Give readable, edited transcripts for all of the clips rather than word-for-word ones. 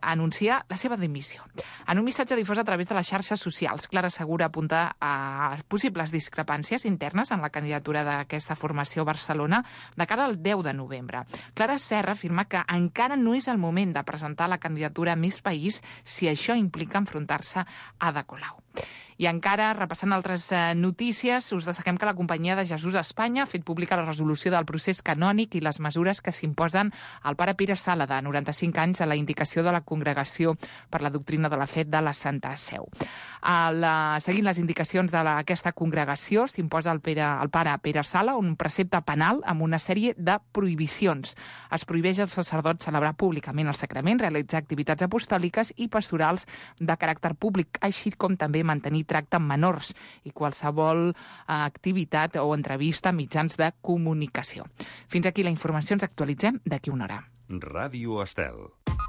anuncia la seva dimissió. En un missatge difós a través de les xarxes socials, Clara Segura apunta a possibles discrepàncies internes en la candidatura d'aquesta formació a Barcelona de cara al 10 de novembre. Clara Serra afirma que encara no és el moment de presentar la candidatura a Més País si això implica enfrontar-se a Ada Colau. I encara, repassant altres notícies, us destaquem que la Companyia de Jesús a Espanya ha fet pública la resolució del procés canònic i les mesures que s'imposen al pare Pere Sala, de 95 anys, a la indicació de la Congregació per la Doctrina de la Fe de la Santa Seu. Seguint les indicacions d'aquesta congregació, s'imposa al pare Pere Sala un precepte penal amb una sèrie de prohibicions. Es prohibeix als sacerdots celebrar públicament el sacrament, realitzar activitats apostòliques i pastorals de caràcter públic, així com també mantenir tracte amb menors i qualsevol activitat o entrevista a mitjans de comunicació. Fins aquí la informació, ens actualitzem d'aquí una hora. Ràdio Estel.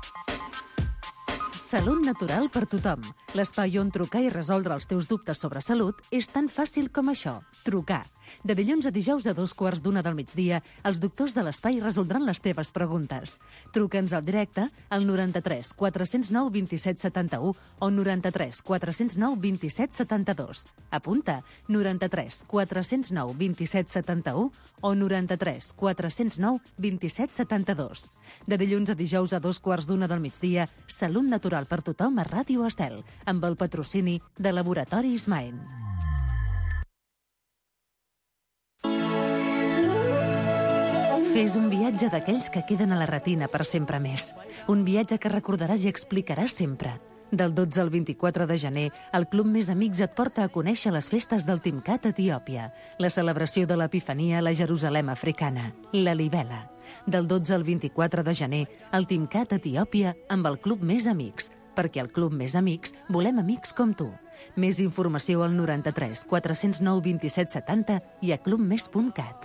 Salut natural per tothom. L'espai on trucar i resoldre els teus dubtes sobre salut és tan fàcil com això. Trucar. De dilluns a dijous a 2:15 del migdia, els doctors de l'espai resoldran les teves preguntes. Truca'ns al directe al 93 409 27 71 o 93 409 27 72. Apunta, 93 409 27 71 o 93 409 27 72. De dilluns a dijous a 2:15 del migdia, Salut natural per tothom a Ràdio Estel, amb el patrocini de Laboratoris Maen. Fes un viatge d'aquells que queden a la retina per sempre més. Un viatge que recordaràs i explicaràs sempre. Del 12 al 24 de gener, el Club Més Amics et porta a conèixer les festes del Timcat a Etiòpia, la celebració de l'Epifania a la Jerusalem africana, la Libela. Del 12 al 24 de gener, el Timcat a Etiòpia amb el Club Més Amics, perquè al Club Més Amics volem amics com tu. Més informació al 93 409 27 70 i a clubmes.cat.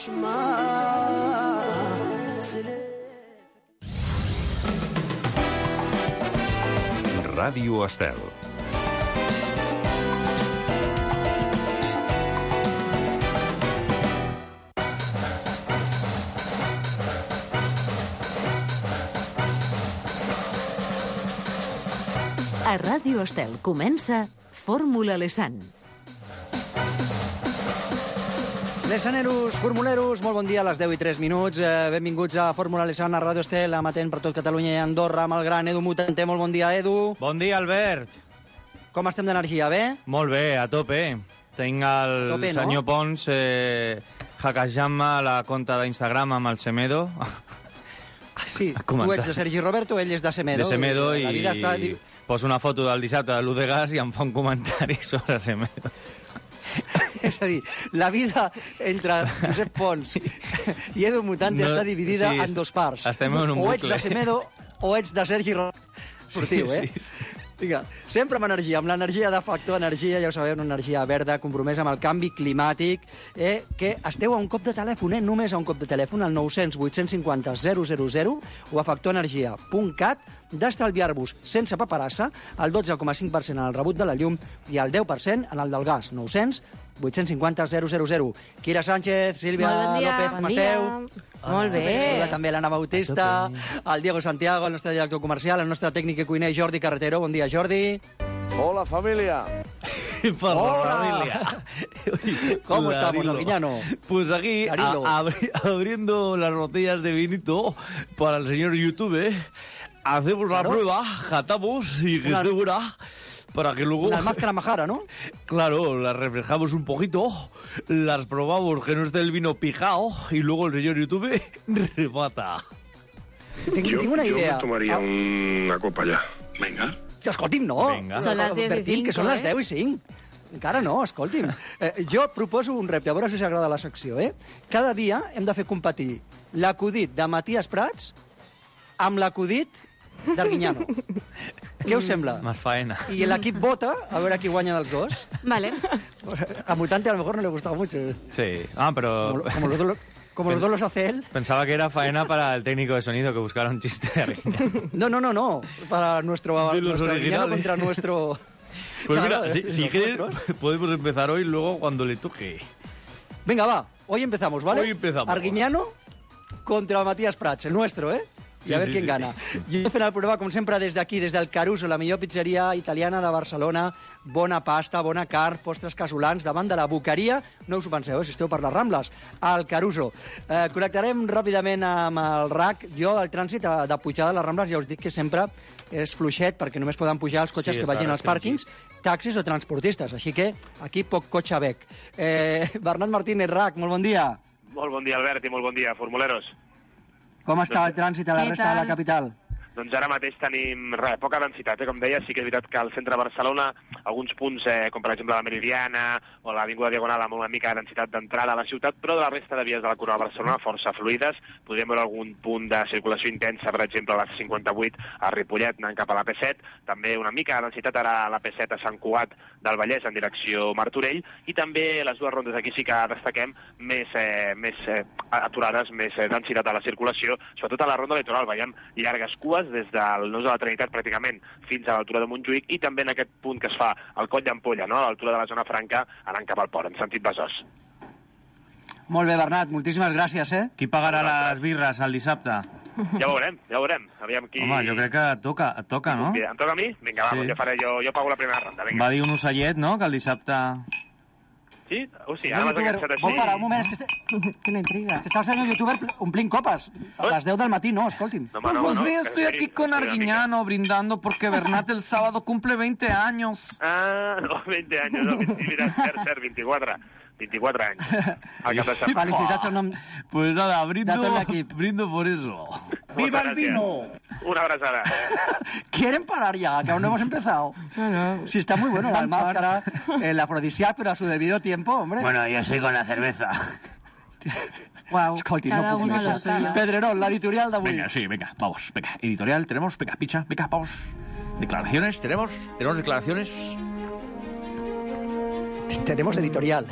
Ràdio Estel. A Ràdio Estel comença Fórmula Lesan. Lesaneros, formuleros, molt bon dia a les 10:03. Benvinguts a Fórmula Lesan, a Ràdio Estel, amatent per tot Catalunya i Andorra, amb el gran Edu Mutanter. Molt bon dia, Edu. Bon dia, Albert. Com estem d'energia, bé? Molt bé, a tope. Tinc el tope, no? senyor Pons hackejant-me la compte d'Instagram amb el Semedo. Sí, tu ets de Sergi Roberto, ell és de Semedo. De Semedo la vida està... poso una foto del dissabte de l'U de Gas i em fa un comentari sobre Semedo. És a dir, la vida entre Josep Pons i Edu Mutante està dividida en dos parts. Estem en un bucle. O ets de Semedo o ets de Sergi Roberto. Esportiu, sí. Vinga, sempre amb energia, amb l'energia de Factor Energia, ja ho sabeu, una energia verda, compromesa amb el canvi climàtic, que esteu a un cop de telèfon, només a un cop de telèfon, al 900 850 000 o a factorenergia.cat, d'estalviar-vos sense paperassa el 12,5% en el rebut de la llum i el 10% en el del gas. 900 850 000. Kira Sánchez, Sílvia López, com esteu? Molt bé. Saluda també l'Anna Bautista, el Diego Santiago, el nostre director comercial, el nostre tècnic i cuiner Jordi Carretero. Bon dia, Jordi. Hola, familia. Familia. ¿Cómo estamos, Arguiñano? Pues aquí, abriendo las botellas de vinito para el señor YouTube. Hacemos la prueba, jatamos y que esté buena. Para que luego... Una máscara majara, ¿no? Claro, las refrescamos un poquito, las probamos que no esté el vino pijao y luego el señor YouTube remata. Tengo una idea. Yo me tomaría una copa ya. Venga. Escolti'm, no. Vinga. Són les 10 i 5, que són les 10 i 5. Encara no, escolti'm. Jo proposo un repte, a veure si us agrada la secció, Cada dia hem de fer competir l'acudit de Matías Prats amb l'acudit d'Arguiñano. Què us sembla? Más faena. I l'equip vota, a veure qui guanya dels dos. Vale. A Mutante a lo mejor no le gustaba mucho. Sí, pero... Como los dos los hace él. Pensaba que era faena para el técnico de sonido que buscara un chiste de Arguiñano. No. Para nuestro Arguiñano contra nuestro... Pues claro, mira, si quieres, podemos empezar hoy, luego cuando le toque. Venga, va. Hoy empezamos, ¿vale? Hoy empezamos. Arguiñano contra Matías Prats, el nuestro, I a veure qui gana. Jo fent el programa, com sempre, des d'aquí, des del Caruso, la millor pizzeria italiana de Barcelona. Bona pasta, bona carn, postres casolans, davant de la Boqueria. No us ho penseu, si esteu per les Rambles, al Caruso. Connectarem ràpidament amb el RAC. Jo, el trànsit de pujada a les Rambles, ja us dic que sempre és fluixet, perquè només poden pujar els cotxes que vagin als pàrquings, taxis o transportistes. Així que aquí poc cotxe bec. Bernat Martínez, RAC, molt bon dia. Molt bon dia, Albert, i molt bon dia, formuleros. Com està el trànsit a la resta de la capital? Doncs ara mateix tenim poca densitat, com deia. Sí que és veritat que al centre de Barcelona, alguns punts, com per exemple la Meridiana o l'Avinguda Diagonal, amb una mica de densitat d'entrada a la ciutat, però de la resta de vies de la Corona de Barcelona força fluides. Podríem veure algun punt de circulació intensa, per exemple, a la C58 a Ripollet, anant cap a la P7. També una mica de densitat ara a la P7 a Sant Cugat del Vallès, en direcció Martorell. I també les dues rondes aquí sí que destaquem més aturades, més densitat a la circulació, sobretot a la ronda litoral. Veiem llargues cues des del Nus de la Trinitat pràcticament fins a l'altura de Montjuïc i també en aquest punt que es fa al Coll d'Ampolla, no? A l'altura de la zona franca, anant cap al port, en sentit Besòs. Molt bé, Bernat, moltíssimes gràcies, Qui pagarà les birres el dissabte? Ja ho veurem. Aviam qui... Home, jo crec que et toca, no? Em toca a mi? Vinga, sí. Jo pago la primera ronda, vinga. Va dir un ocellet, no?, que el dissabte... Sí? Sí, ara m'has enganxat així. Vol parar un moment, és que quina intriga. És que està el senyor youtuber omplint copes. A les 10 del matí, no, escolti'm. Pues sí, estoy aquí con Arguiñano brindando porque Bernat el sábado cumple 20 años. Ah, no, 20 años, no, mira, cert, 24 anys. Felicitats al nom. Pues nada, brindo por eso. ¡Viva el vino! Una abrazada. ¿Quieren parar ya? Que aún no hemos empezado. No. Sí, está muy bueno la máscara, el afrodisíaco, pero a su debido tiempo, hombre. Bueno, yo soy con la cerveza. Wow, escolti, cada uno lo suyo. Pedrerol, la editorial d'avui. Venga, sí, vamos. Editorial, tenemos, picha, vamos. Declaraciones, tenemos declaraciones. Tenemos editorial.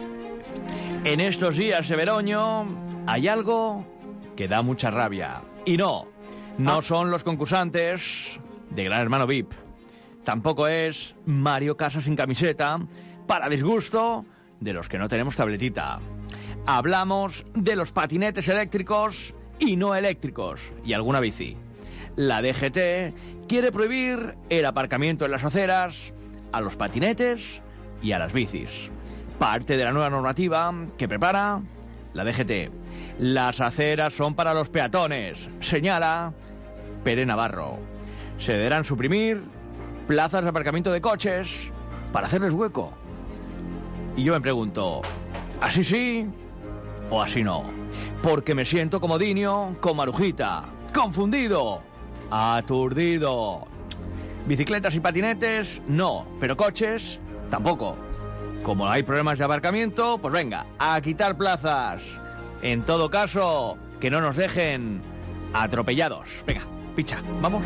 En estos días de veroño hay algo que da mucha rabia. Y no son los concursantes de Gran Hermano VIP. Tampoco es Mario Casas sin camiseta, para disgusto de los que no tenemos tabletita. Hablamos de los patinetes eléctricos y no eléctricos, y alguna bici. La DGT quiere prohibir el aparcamiento en las aceras a los patinetes y a las bicis. Parte de la nueva normativa que prepara la DGT. Las aceras son para los peatones, señala Pere Navarro. Se deberán suprimir plazas de aparcamiento de coches para hacerles hueco. Y yo me pregunto, ¿así sí o así no? Porque me siento como Dinio con Marujita, confundido, aturdido. Bicicletas y patinetes, no, pero coches, tampoco. Como hay problemas de aparcamiento, pues venga, a quitar plazas. En todo caso, que no nos dejen atropellados. Venga, picha, vamos.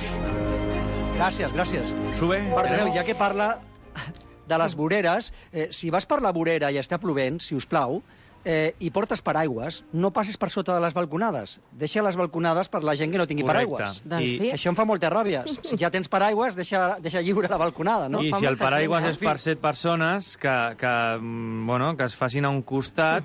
Gràcies. Sube. Perdoneu, ja que parla de les voreres, si vas per la vorera i està plovent, si us plau, i portes paraigües, no passis per sota de les balconades. Deixa les balconades per la gent que no tingui paraigües. Doncs sí. Això em fa molta ràbia. Si ja tens paraigües, deixa lliure la balconada, no? I si el paraigües és per 7 persones, que es facin a un costat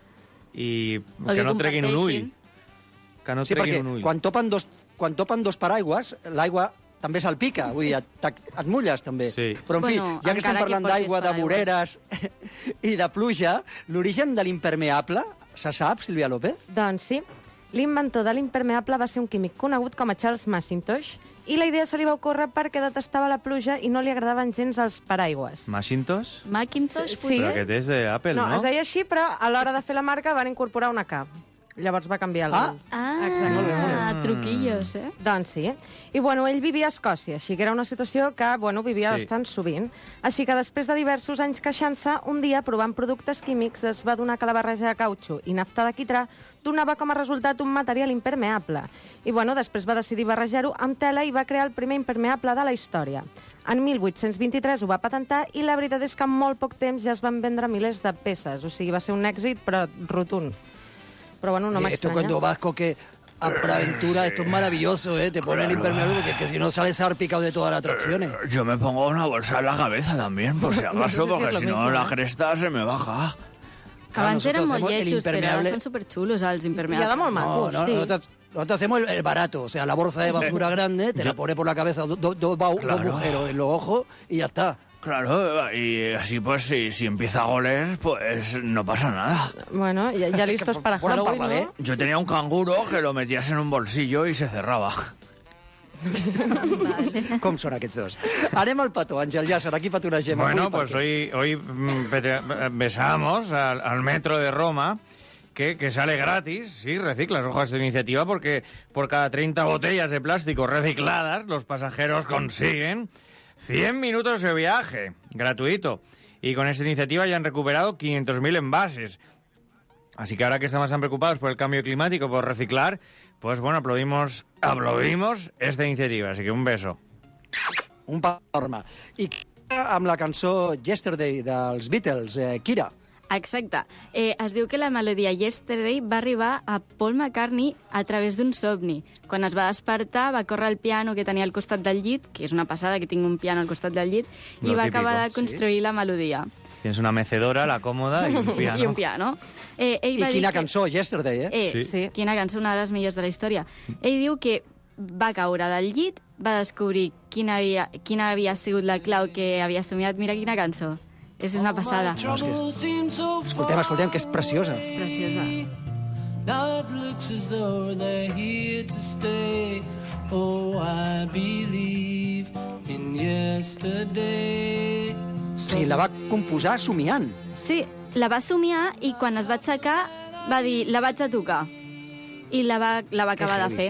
i que no treguin un ull. Que no treguin un ull. Quan topen dos paraigües, l'aigua també salpica, vull dir, et mulles també. Sí. Però, en fi, ja que estem parlant d'aigua, de voreres i de pluja, l'origen de l'impermeable, se sap, Sílvia López? Doncs sí. L'inventor de l'impermeable va ser un químic conegut com a Charles Macintosh i la idea se li va ocórrer perquè detestava la pluja i no li agradaven gens els paraigües. Macintosh? Macintosh? Sí. Però aquest és d'Apple, no? No, es deia així, però a l'hora de fer la marca van incorporar una K. Llavors va canviar el nom. Truquillos, Doncs sí. I, ell vivia a Escòcia, així que era una situació que, vivia bastant sovint. Així que després de diversos anys queixant-se, un dia, provant productes químics, es va adonar que la barreja de cautxú i nafta de quitrà donava com a resultat un material impermeable. I, després va decidir barrejar-ho amb tela i va crear el primer impermeable de la història. En 1823 ho va patentar i la veritat és que en molt poc temps ja es van vendre milers de peces. O sigui, va ser un èxit, però rotund. Pero no me extraña. Esto cuando vas que a por aventura, esto es maravilloso, te ponen el impermeable porque que si no sales salpicado de todas las atracciones. Yo me pongo una bolsa en la cabeza también, por si acaso, porque si no la cresta se me baja. Abans eren molt lletjos, però ara són superxulos, els impermeables. I ara molt macos. No, Nosotros hacemos el barato, o sea, la bolsa de basura grande, te la pone por la cabeza dos agujeros en los ojos y ya está. Claro, y así pues si empieza a goles, pues no pasa nada. Bueno, ya listos para Halloween, ¿no? Yo tenía un canguro que lo metías en un bolsillo y se cerraba. Vale. Com són aquests dos? Anem al petó, Àngel Llàcer, aquí petonegem. Bueno, pues hoy besamos al metro de Roma, que sale gratis, sí, reciclas, ojo a esta iniciativa, porque por cada 30 botellas de plástico recicladas, los pasajeros consiguen 100 minutos de viaje, gratuito. Y con esta iniciativa ya han recuperado 500.000 envases. Así que ahora que estamos tan preocupados por el cambio climático, por reciclar, pues bueno, aplaudimos esta iniciativa. Así que un beso. Un enorme. I amb la cançó Yesterday dels Beatles, Kira. Exacte. Es diu que la melodia Yesterday va arribar a Paul McCartney a través d'un somni. Quan es va despertar, va córrer al piano que tenia al costat del llit, que és una passada que tinc un piano al costat del llit, i va acabar de construir la melodia. Tienes una mecedora, la còmoda i un piano. I un piano. I quina cançó, Yesterday, Sí. Quina cançó, una de les millors de la història. Ell diu que va caure del llit, va descobrir quina havia sigut la clau que havia somiat. Mira quina cançó. És una passada. No, escoltem, que és preciosa. És preciosa. Now it looks as though they're here to stay. Oh, I believe in yesterday. Sí, la va composar somiant. Sí, la va somiar i quan es va aixecar va dir, la vaig a tocar. I la va acabar de fer.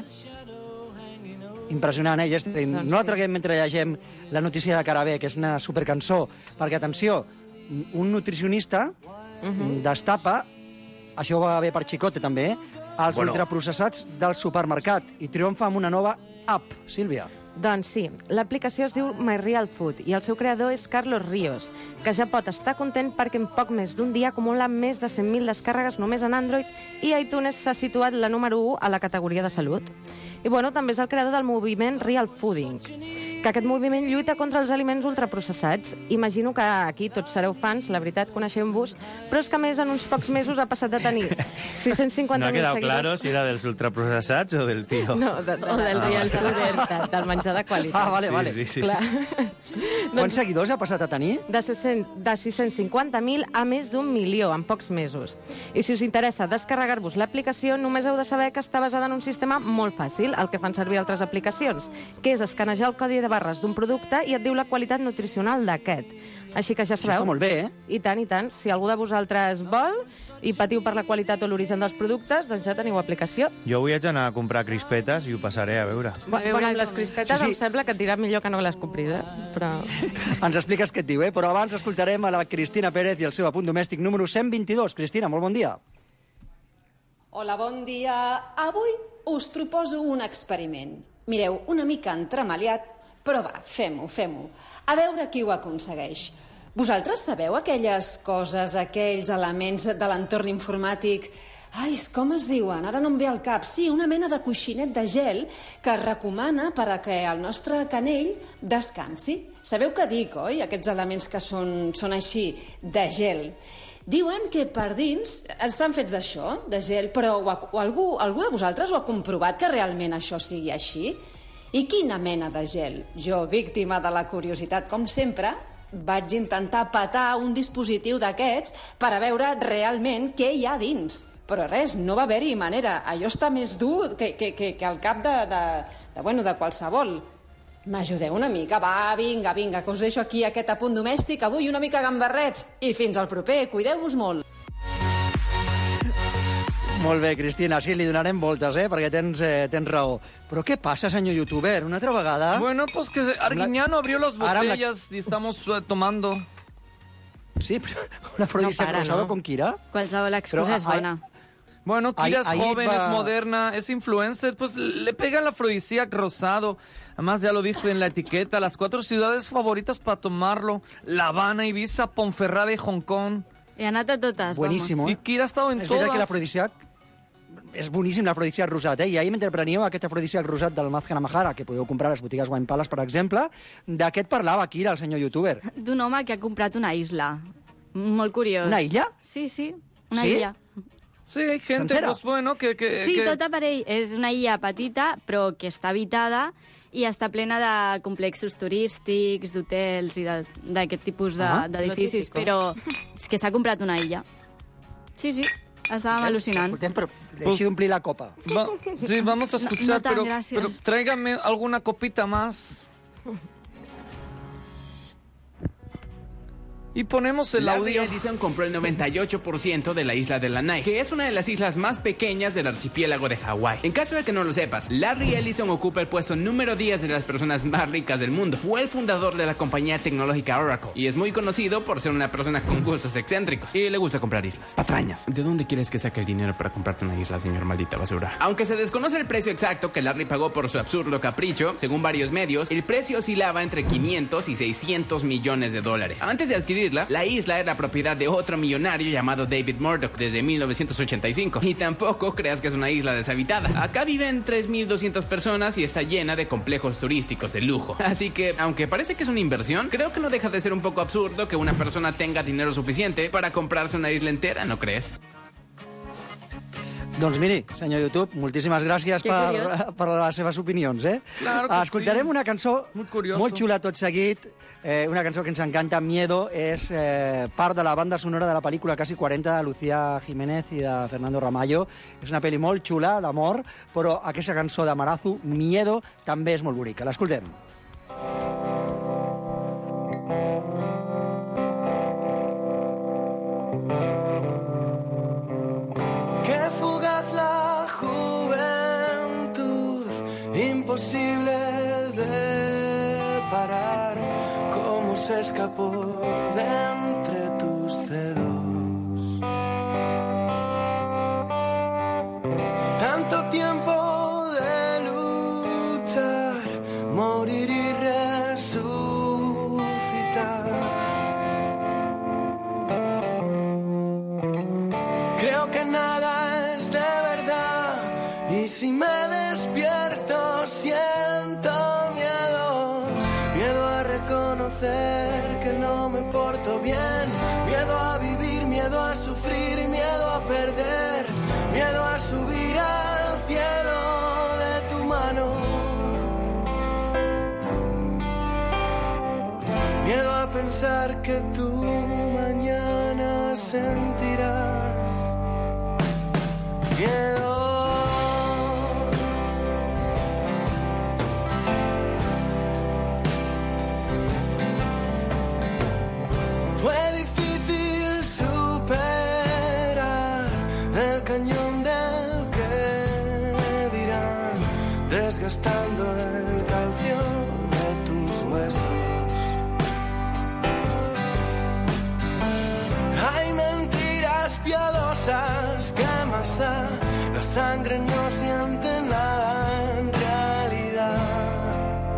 Impressionant, Yesterday. No la traguem mentre llegem la notícia de cara B, que és una supercançó, perquè, atenció, un nutricionista destapa, això va bé per Chicote també, els ultraprocessats del supermercat i triomfa amb una nova app. Sílvia. Doncs sí, l'aplicació es diu My Real Food i el seu creador és Carlos Ríos, que ja pot estar content perquè en poc més d'un dia acumula més de 100.000 descàrregues només en Android i iTunes s'ha situat la número 1 a la categoria de salut. I bueno, també és el creador del moviment Real Fooding, que aquest moviment lluita contra els aliments ultraprocessats. Imagino que aquí tots sereu fans, la veritat, coneixem-vos, però és que a més en uns pocs mesos ha passat de tenir 650.000 seguidors. No ha quedat claro si era dels ultraprocessats o del tío. No, o del Real Fooding, del menjar de qualitat. Ah, vale. Sí. Clar. Quants seguidors ha passat a tenir? De 650.000 a més d'1 milió en pocs mesos. I si us interessa descarregar-vos l'aplicació, només heu de saber que està basada en un sistema molt fàcil, el que fan servir altres aplicacions, que és escanejar el codi de barres d'un producte i et diu la qualitat nutricional d'aquest. Així que ja sabeu... Està molt bé, eh? I tant, i tant. Si algú de vosaltres vol i patiu per la qualitat o l'origen dels productes, doncs ja teniu aplicació. Jo avui haig d'anar a comprar crispetes i ho passaré a veure. Bueno, amb les crispetes em sembla que et dirà millor que no les compris, Però... Ens expliques què et diu, Però abans escoltarem a la Cristina Pérez i el seu apunt domèstic número 122. Cristina, molt bon dia. Hola, bon dia. Avui us proposo un experiment. Mireu, una mica entremaliat, però va, fem-ho. A veure qui ho aconsegueix. Vosaltres sabeu aquelles coses, aquells elements de l'entorn informàtic... Ai, com es diuen? Ara no em ve al cap. Sí, una mena de coixinet de gel que es recomana per a que el nostre canell descansi. Sabeu què dic, oi? Aquests elements que són així, de gel. Diuen que per dins estan fets d'això, de gel, però algú de vosaltres ho ha comprovat que realment això sigui així? I quina mena de gel? Jo, víctima de la curiositat, com sempre, vaig intentar petar un dispositiu d'aquests per a veure realment què hi ha dins. Però res, no va haver-hi manera. Allò està més dur que el cap de qualsevol. M'ajudeu una mica? Va, vinga, que us deixo aquí aquest apunt domèstic. Avui una mica gambarrets. I fins al proper. Cuideu-vos molt. Molt bé, Cristina. Sí, li donarem voltes, perquè tens raó. Però què passa, senyor youtuber? Una altra vegada? Bueno, pues que Arguiñano abrió las botellas y estamos tomando. Sí, pero un afrodisíac rosado con Kira. Qualsevol excusa és bona. Bueno, Kira es joven, es moderna, es influencer, pues le pega el afrodisíac rosado. Además, ya lo dije en la etiqueta, las 4 ciudades favoritas para tomarlo: La Habana, Ibiza, Ponferrada y Hong Kong. He anat a totes, Buenísimo. Y Kira ha estado en todas. És veritat que l'afrodisíac és boníssim, l'afrodisíac rosat, I ahir, mentre preníeu aquest afrodisíac rosat del Mazhana Mahara, que podeu comprar a les botigues Wine Palace, per exemple, d'aquest parlava Kira, el senyor youtuber. D'un home que ha comprat una isla. Molt curiós. Una illa? Sí, una illa. Sí, hay gente, sencera. pues bueno, que... Sí, tot aparell. És una illa petita, però que està habitada i està plena de complexos turístics, d'hotels i d'aquest tipus d'edificis, però és que s'ha comprat una illa. Sí, estàvem al·lucinant. Escoltem, però deixi d'omplir la copa. Sí, vamos a escuchar, No tan gracias. pero tráigame alguna copita más. Y ponemos el Larry audio. Ellison compró el 98% de la isla de Lanai, que es una de las islas más pequeñas del archipiélago de Hawái. En caso de que no lo sepas, Larry Ellison ocupa el puesto número 10 de las personas más ricas del mundo. Fue el fundador de la compañía tecnológica Oracle y es muy conocido por ser una persona con gustos excéntricos y le gusta comprar islas. Patrañas. ¿De dónde quieres que saque el dinero para comprarte una isla, señor maldita basura? Aunque se desconoce el precio exacto que Larry pagó por su absurdo capricho, según varios medios, el precio oscilaba entre 500 y 600 millones de dólares. Antes de adquirirla, la isla era propiedad de otro millonario llamado David Murdoch desde 1985. Y tampoco creas que es una isla deshabitada. Acá viven 3.200 personas y está llena de complejos turísticos de lujo. Así que, aunque parece que es una inversión, creo que no deja de ser un poco absurdo que una persona tenga dinero suficiente para comprarse una isla entera, ¿no crees? Doncs miri, senyor YouTube, moltíssimes gràcies per les seves opinions. Claro que escoltarem una cançó molt xula tot seguit, una cançó que ens encanta, Miedo, és part de la banda sonora de la pel·lícula Casi 40 de Lucía Jiménez i de Fernando Ramallo. És una pel·li molt xula, d'amor, però aquesta cançó de Marazu, Miedo, també és molt bonica. L'escoltem. Imposible de parar, cómo se escapó de entre tus dedos. Tanto tiempo de luchar, morir y resucitar. Creo que nada es de verdad y si me despierto siento miedo, miedo a reconocer que no me porto bien, miedo a vivir, miedo a sufrir, miedo a perder, miedo a subir al cielo de tu mano, miedo a pensar que tú mañana sentirás miedo. Desgastando el calcio de tus huesos. Hay mentiras piadosas, ¿qué más da? La sangre no siente nada en realidad.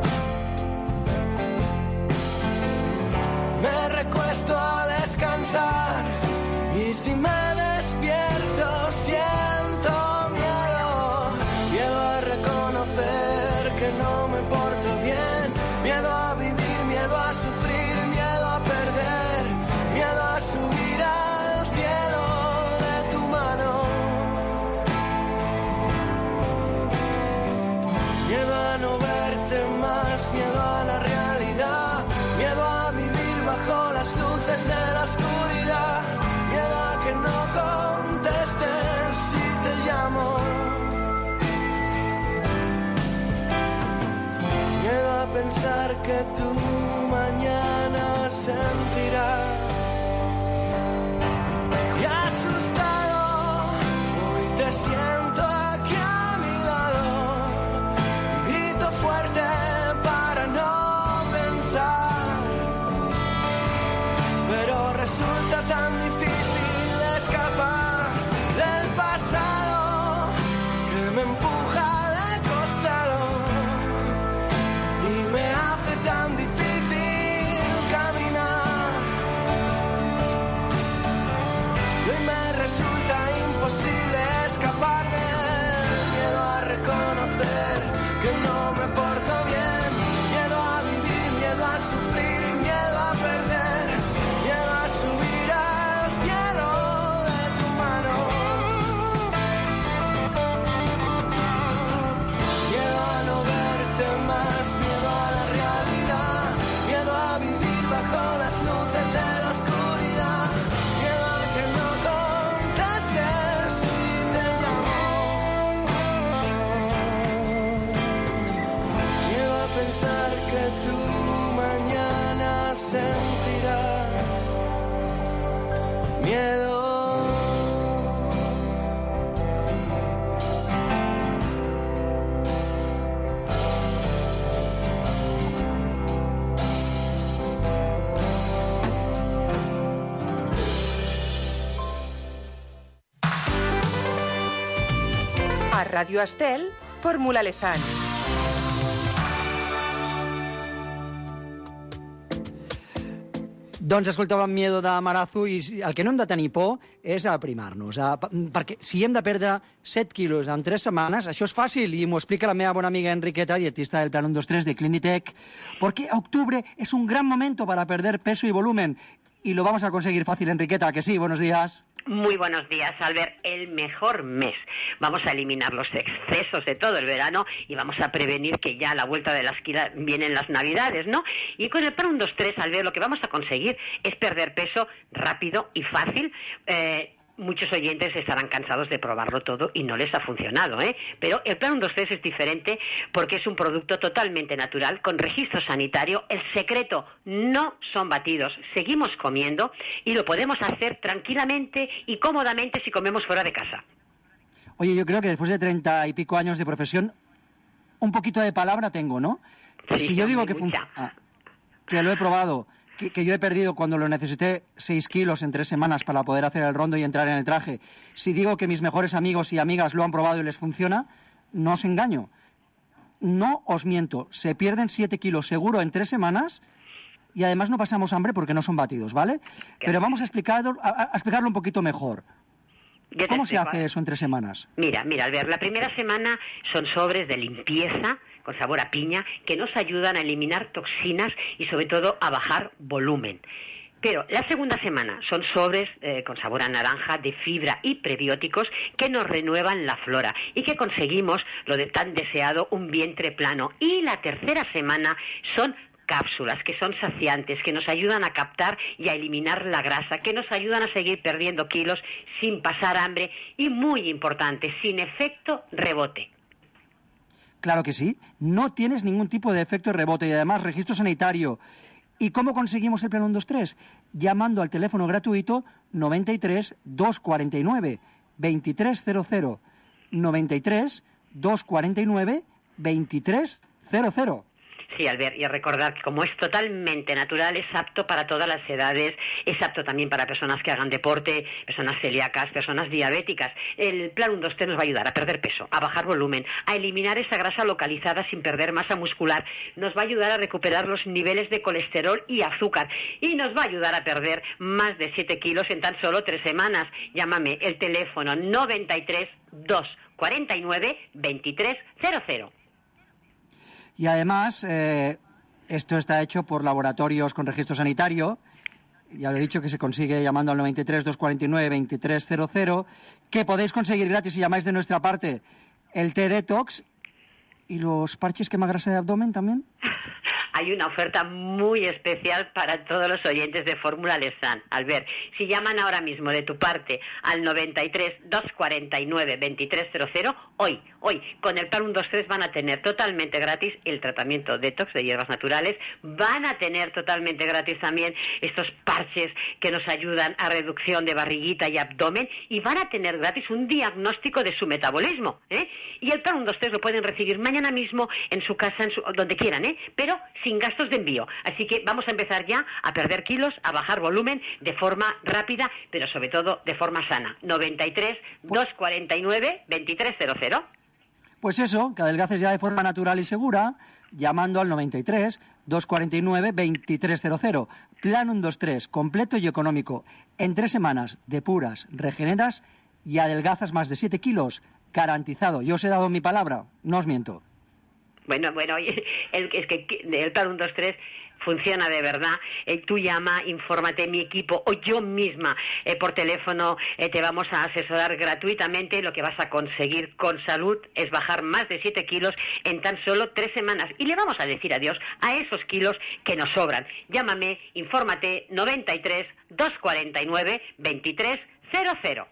Me recuesto a descansar y si me despierto siento miedo a reconocer que no me porto bien, miedo a vivir, miedo a sufrir, miedo a perder, miedo a subir al cielo de tu mano, miedo a no verte más, miedo a la realidad, miedo a vivir bajo las luces de la oscuridad, miedo a que no contestes si te llamo. Miedo a pensar que tú mañana sentirás. Y asustado, hoy te siento aquí a mi lado. Y grito fuerte para no pensar. Pero resulta tan difícil escapar del pasado que me empuja de costado. Me hace tan difícil caminar. tú mañana sentirás miedo. A Ràdio Estel, Fórmula Lesan. Doncs escoltàvem Miedo de Marazu i el que no hem de tenir por és aprimar-nos. Perquè si hem de perdre 7 quilos en 3 setmanes, això és fàcil i m'ho explica la meva bona amiga Enriqueta, dietista del Plan 123 de Clinitec, porque octubre es un gran momento para perder peso y volumen. Y lo vamos a conseguir fácil, Enriqueta, ¿que sí? Buenos días. Muy buenos días, Albert. El mejor mes. Vamos a eliminar los excesos de todo el verano y vamos a prevenir que ya a la vuelta de la esquina vienen las Navidades, ¿no? Y con el Plan 1, 2, 3, Albert, lo que vamos a conseguir es perder peso rápido y fácil. Muchos oyentes estarán cansados de probarlo todo y no les ha funcionado, ¿eh? Pero el Plan 1, 2, 3 es diferente porque es un producto totalmente natural, con registro sanitario. El secreto no son batidos, seguimos comiendo y lo podemos hacer tranquilamente y cómodamente si comemos fuera de casa. Oye, yo creo que después de 30 y pico años de profesión, un poquito de palabra tengo, ¿no? Pues Sí, si yo digo que que lo he probado, que yo he perdido cuando lo necesité 6 kilos en 3 semanas para poder hacer el rondo y entrar en el traje, si digo que mis mejores amigos y amigas lo han probado y les funciona, no os engaño. No os miento, se pierden 7 kilos seguro en 3 semanas y además no pasamos hambre porque no son batidos, ¿vale? Pero vamos a explicarlo un poquito mejor. ¿Cómo se hace eso en 3 semanas? Mira, Albert, la primera semana son sobres de limpieza con sabor a piña que nos ayudan a eliminar toxinas y sobre todo a bajar volumen. Pero la segunda semana son sobres con sabor a naranja, de fibra y prebióticos que nos renuevan la flora y que conseguimos lo de tan deseado, un vientre plano. Y la tercera semana son cápsulas que son saciantes, que nos ayudan a captar y a eliminar la grasa, que nos ayudan a seguir perdiendo kilos sin pasar hambre y, muy importante, sin efecto rebote. Claro que sí, no tienes ningún tipo de efecto de rebote y además registro sanitario. ¿Y cómo conseguimos el Plan 1, 2, 3? Llamando al teléfono gratuito 93 249 2300. 93 249 2300. Sí, Albert, y recordar que como es totalmente natural, es apto para todas las edades, es apto también para personas que hagan deporte, personas celíacas, personas diabéticas. El Plan 1, 2, 3 nos va a ayudar a perder peso, a bajar volumen, a eliminar esa grasa localizada sin perder masa muscular, nos va a ayudar a recuperar los niveles de colesterol y azúcar y nos va a ayudar a perder más de 7 kilos en tan solo 3 semanas. Llámame, el teléfono 93 249 2300. Y además, esto está hecho por laboratorios con registro sanitario. Ya lo he dicho que se consigue llamando al 93 249 2300, que podéis conseguir gratis si llamáis de nuestra parte el té detox y los parches quema grasa de abdomen también. Hay una oferta muy especial para todos los oyentes de Fórmula Lesan. Albert, si llaman ahora mismo de tu parte al 93 249 2300, hoy, con el Plan 1, 2, 3 van a tener totalmente gratis el tratamiento detox de hierbas naturales, van a tener totalmente gratis también estos parches que nos ayudan a reducción de barriguita y abdomen y van a tener gratis un diagnóstico de su metabolismo, ¿eh? Y el Plan 1, 2, 3 lo pueden recibir mañana mismo en su casa, donde quieran, ¿eh? Pero sin gastos de envío. Así que vamos a empezar ya a perder kilos, a bajar volumen de forma rápida, pero sobre todo de forma sana. 93 249 2300. Pues eso, que adelgaces ya de forma natural y segura, llamando al 93 249 2300. Plan 1, 2, 3, completo y económico. En 3 semanas depuras, regeneras y adelgazas más de 7 kilos. Garantizado. Yo os he dado mi palabra, no os miento. Bueno, es que el Plan 1, 2, 3 funciona de verdad. Tú llama, infórmate, mi equipo o yo misma por teléfono te vamos a asesorar gratuitamente. Lo que vas a conseguir con salud es bajar más de 7 kilos en tan solo 3 semanas. Y le vamos a decir adiós a esos kilos que nos sobran. Llámame, infórmate, 93 249 2300.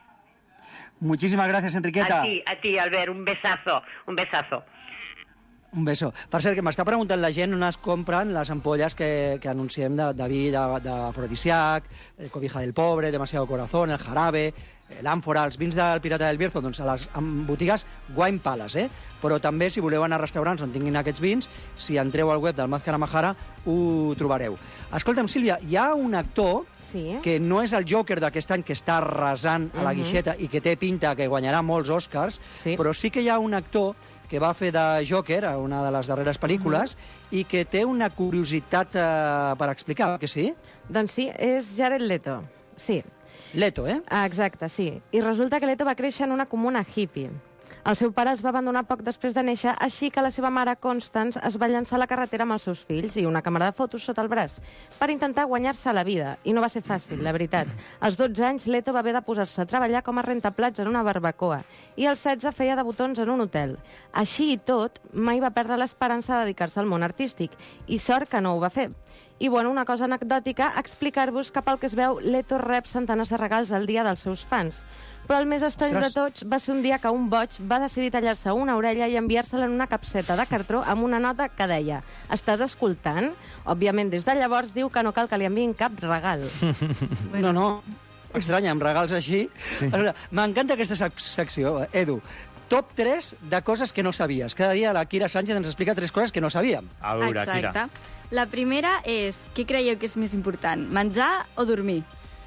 Muchísimas gracias, Enriqueta. A ti, Albert, un besazo. Un beso. Per cert, que m'està preguntant la gent on es compren les ampolles que anunciem de vi, d'afrodisíac, cobija del pobre, demasiado corazón, el jarabe, l'àmfora, els vins del Pirata del Bierzo, doncs a les botigues Wine Palace, Però també, si voleu anar a restaurants on tinguin aquests vins, si entreu al web del Màscara Majara, ho trobareu. Escolta'm, Sílvia, hi ha un actor que no és el Joker d'aquest any, que està arrasant a la guixeta i que té pinta que guanyarà molts Oscars, però sí que hi ha un actor que va fer de Joker a una de les darreres pel·lícules i que té una curiositat per explicar, que sí? Doncs sí, és Jared Leto, sí. Leto, eh? Exacte, sí. I resulta que Leto va créixer en una comuna hippie. El seu pare es va abandonar poc després de néixer, així que la seva mare, Constance, es va llançar a la carretera amb els seus fills i una càmera de fotos sota el braç per intentar guanyar-se la vida. I no va ser fàcil, la veritat. Als 12 anys, Leto va haver de posar-se a treballar com a rentaplats en una barbacoa i als 16 feia de botons en un hotel. Així i tot, mai va perdre l'esperança de dedicar-se al món artístic i sort que no ho va fer. I, bueno, una cosa anecdòtica, explicar-vos que pel que es veu, Leto rep centenars de regals al dia dels seus fans. Però el més estrany de tots va ser un dia que un boig va decidir tallar-se una orella i enviar-se-la en una capseta de cartró amb una nota que deia: "Estàs escoltant?" Òbviament, des de llavors diu que no cal que li enviïn cap regal. No, no. Estranya, amb regals així. Sí. M'encanta aquesta secció, Edu. Top 3 de coses que no sabies. Cada dia la Kira Sánchez ens explica 3 coses que no sabíem. A veure, Exacte. Kira. La primera és, què creieu que és més important, menjar o dormir?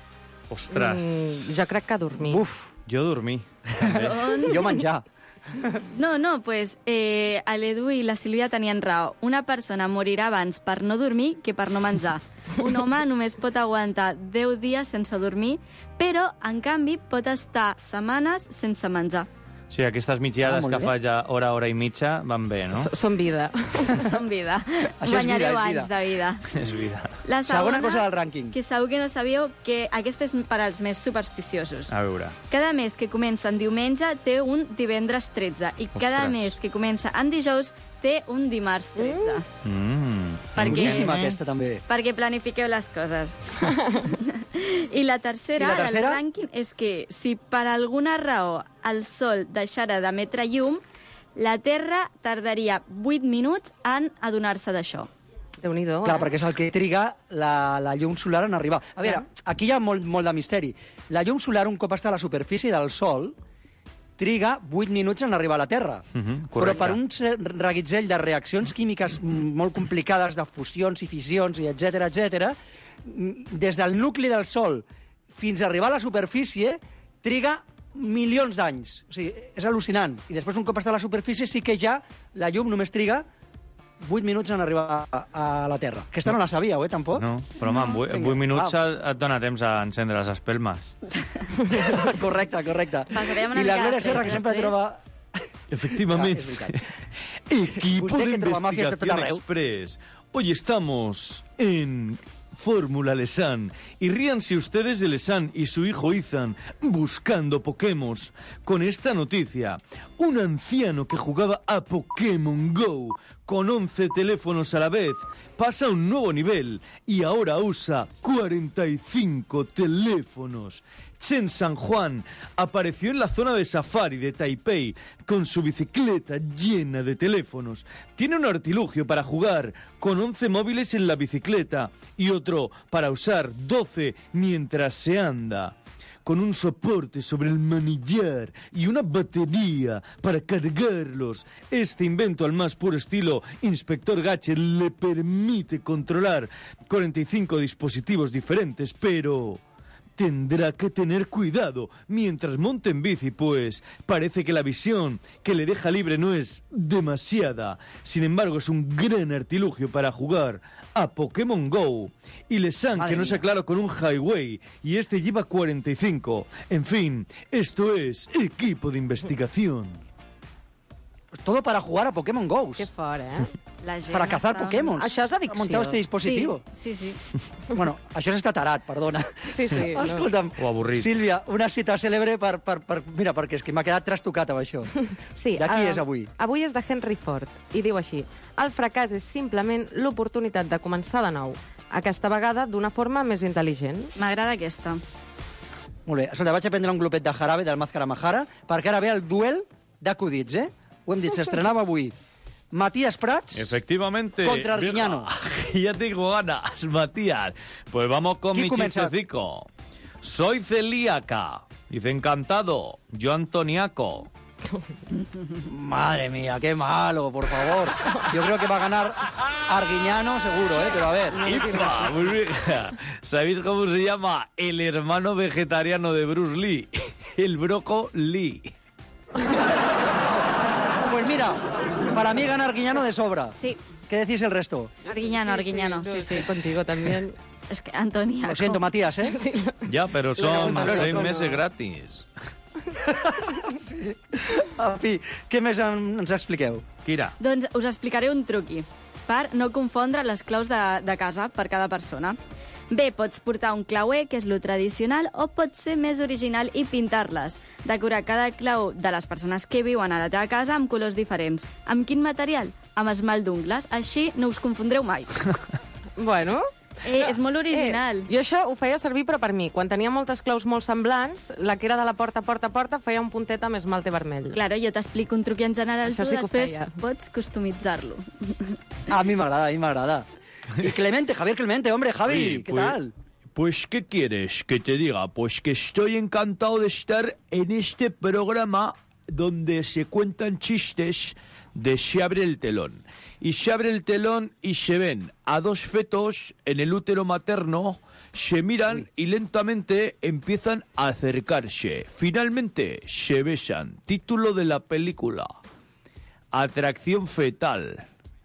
Ostres. Jo crec que dormir. Uf. Jo dormir. Jo menjar. No, pues l'Edu i la Sílvia tenien raó. Una persona morirà abans per no dormir que per no menjar. Un home només pot aguantar 10 dies sense dormir, però, en canvi, pot estar setmanes sense menjar. Sí, aquestes mitjades que faig a hora i mitja van bé, no? Són vida. Són vida. Això és vida, Guanyareu és anys de vida. És vida. La segona cosa del rànquing. Que segur que no sabíeu, que aquesta és per als més supersticiosos. A veure. Cada mes que comença en diumenge té un divendres 13 i cada mes que comença en dijous té un dimarts 13. Boníssima aquesta, també. Perquè planifiqueu les coses. I la tercera del rànquing és que si per alguna raó el Sol deixara d'emetre llum, la Terra tardaria 8 minuts en adonar-se d'això. Déu-n'hi-do, Clar, perquè és el que triga la llum solar en arribar. A veure, aquí hi ha molt de misteri. La llum solar, un cop està a la superfície del Sol, triga 8 minuts en arribar a la Terra. Però per un reguitzell de reaccions químiques molt complicades, de fusions i fissions, i etc, des del nucli del Sol fins a arribar a la superfície, triga milions d'anys. O sigui, és al·lucinant. I després, un cop està a la superfície, sí que ja la llum només triga 8 minuts en arribar a la Terra. Aquesta no la sabíeu, tampoc? No, però home, en 8 minuts et dona temps a encendre les espelmes. Correcte. I la Glòria Serra, que sempre troba... Efectivamente. Equipo de Investigación Express. Hoy estamos en Fórmula Lesan. Y ríanse ustedes de Lesan y su hijo Ethan buscando Pokémon. Con esta noticia: un anciano que jugaba a Pokémon Go con 11 teléfonos a la vez pasa a un nuevo nivel y ahora usa 45 teléfonos. Chen San Juan apareció en la zona de safari de Taipei con su bicicleta llena de teléfonos. Tiene un artilugio para jugar con 11 móviles en la bicicleta y otro para usar 12 mientras se anda. Con un soporte sobre el manillar y una batería para cargarlos. Este invento al más puro estilo Inspector Gadget le permite controlar 45 dispositivos diferentes, pero tendrá que tener cuidado mientras monte en bici, pues parece que la visión que le deja libre no es demasiada. Sin embargo, es un gran artilugio para jugar a Pokémon Go. Y Lesan, que no se aclaró con un highway, y este lleva 45. En fin, esto es equipo de investigación. Todo para jugar a Pokémon Go. Que fort, Para cazar Pokémon. Això és addicció. Monteu este dispositivo. Sí. Bueno, això és estar tarat, perdona. Sí. Escolta'm, O avorrit. Sílvia, una cita cèlebre mira, perquè és que m'ha quedat trastocat amb això. Sí, De qui és avui? Avui és de Henry Ford, i diu així: el fracàs és simplement l'oportunitat de començar de nou, aquesta vegada d'una forma més intel·ligent. M'agrada aquesta. Molt bé. Escolta, vaig a prendre un glopet de jarabe del Màscara Majara, perquè ara ve el duel d'acudits, Ho hem dit, s'estrenava avui Matías Prats. Efectivamente. Contra Arguiñano. Ya tengo ganas, Matías. Pues vamos con mi chistecico. Soy celíaca. Dice, encantado. Yo Antoniaco. Madre mía, qué malo, por favor. Yo creo que va a ganar Arguiñano seguro, pero a ver. ¡Ipa! Muy bien. ¿Sabéis cómo se llama el hermano vegetariano de Bruce Lee? El Broco Lee. Pues mira, para mí gana Arguiñano de sobra. Sí. ¿Qué decís el resto? Arguiñano, sí. Contigo también. Es que Antoniaco. Lo siento, Matías, ¿eh? Sí. Ya, pero son 6 meses gratis. Api, què més ens expliqueu? Kira. Doncs us explicaré un truqui per no confondre les claus de casa per cada persona. Bé, pots portar un clauer, que és lo tradicional, o pots ser més original i pintar-les. Decorar cada clau de les persones que viuen a la teva casa amb colors diferents. Amb quin material? Amb esmalt d'ungles. Així no us confondreu mai. Bueno... És molt original. Jo això ho feia servir, però per mi. Quan tenia moltes claus molt semblants, la que era de la porta a porta feia un puntet amb esmalte vermell. Claro, jo t'explico un truc en general, Això tu sí que ho després feia. pots customitzar-lo. A mi m'agrada. Y Clemente, Javier Clemente, hombre, Javi, Oye, ¿qué tal? Pues, ¿qué quieres que te diga? Pues que estoy encantado de estar en este programa donde se cuentan chistes de Se abre el telón. Y se abre el telón y se ven a dos fetos en el útero materno, se miran y lentamente empiezan a acercarse. Finalmente se besan. Título de la película: Atracción fetal.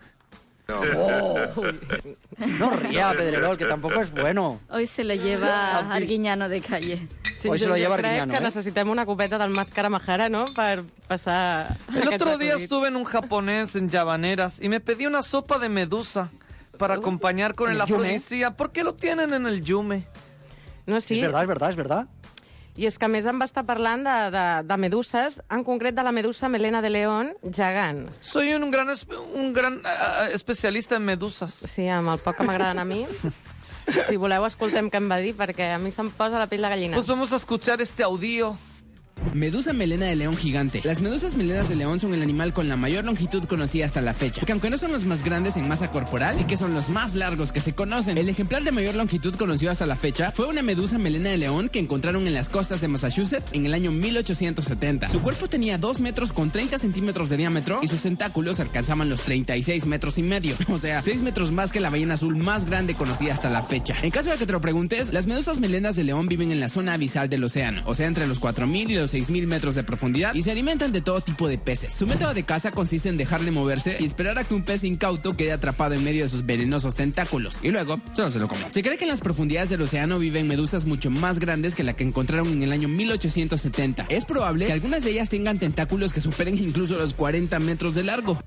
Oh. No ría, Pedrerol, que tampoco es bueno. Hoy se lo lleva Arguiñano de calle. Sí, Hoy se lo lleva crec Arguiñano, que ¿eh? necessitem una copeta del Mat Karamahara, no?, per passar... El aquest otro día acudit. estuve en un japonés en Llavaneras y me pedí una sopa de medusa para acompañar con el ¿el yume? afrodisíaco. ¿Por qué lo tienen en el yume? No, sí. Es verdad. I és que a més em va estar parlant de meduses, en concret de la medusa melena de león gegant. Soy un gran especialista en medusas. Sí, amb el poc que m'agraden a mi. Si voleu, escoltem què em va dir, perquè a mi se'm posa la pell de gallina. Pues vamos a escuchar este audio. Medusa melena de león gigante. Las medusas melenas de león son el animal con la mayor longitud conocida hasta la fecha. Porque aunque no son los más grandes en masa corporal, sí que son los más largos que se conocen. El ejemplar de mayor longitud conocido hasta la fecha fue una medusa melena de león que encontraron en las costas de Massachusetts en el año 1870. Su cuerpo tenía 2 metros con 30 centímetros de diámetro y sus tentáculos alcanzaban los 36 metros y medio. O sea, 6 metros más que la ballena azul más grande conocida hasta la fecha. En caso de que te lo preguntes, las medusas melenas de león viven en la zona abisal del océano, o sea, entre los 4.000 y los 6.000 metros de profundidad, y se alimentan de todo tipo de peces. Su método de caza consiste en dejarle moverse y esperar a que un pez incauto quede atrapado en medio de sus venenosos tentáculos, y luego solo se lo come. Se cree que en las profundidades del océano viven medusas mucho más grandes que la que encontraron en el año 1870. Es probable que algunas de ellas tengan tentáculos que superen incluso los 40 metros de largo.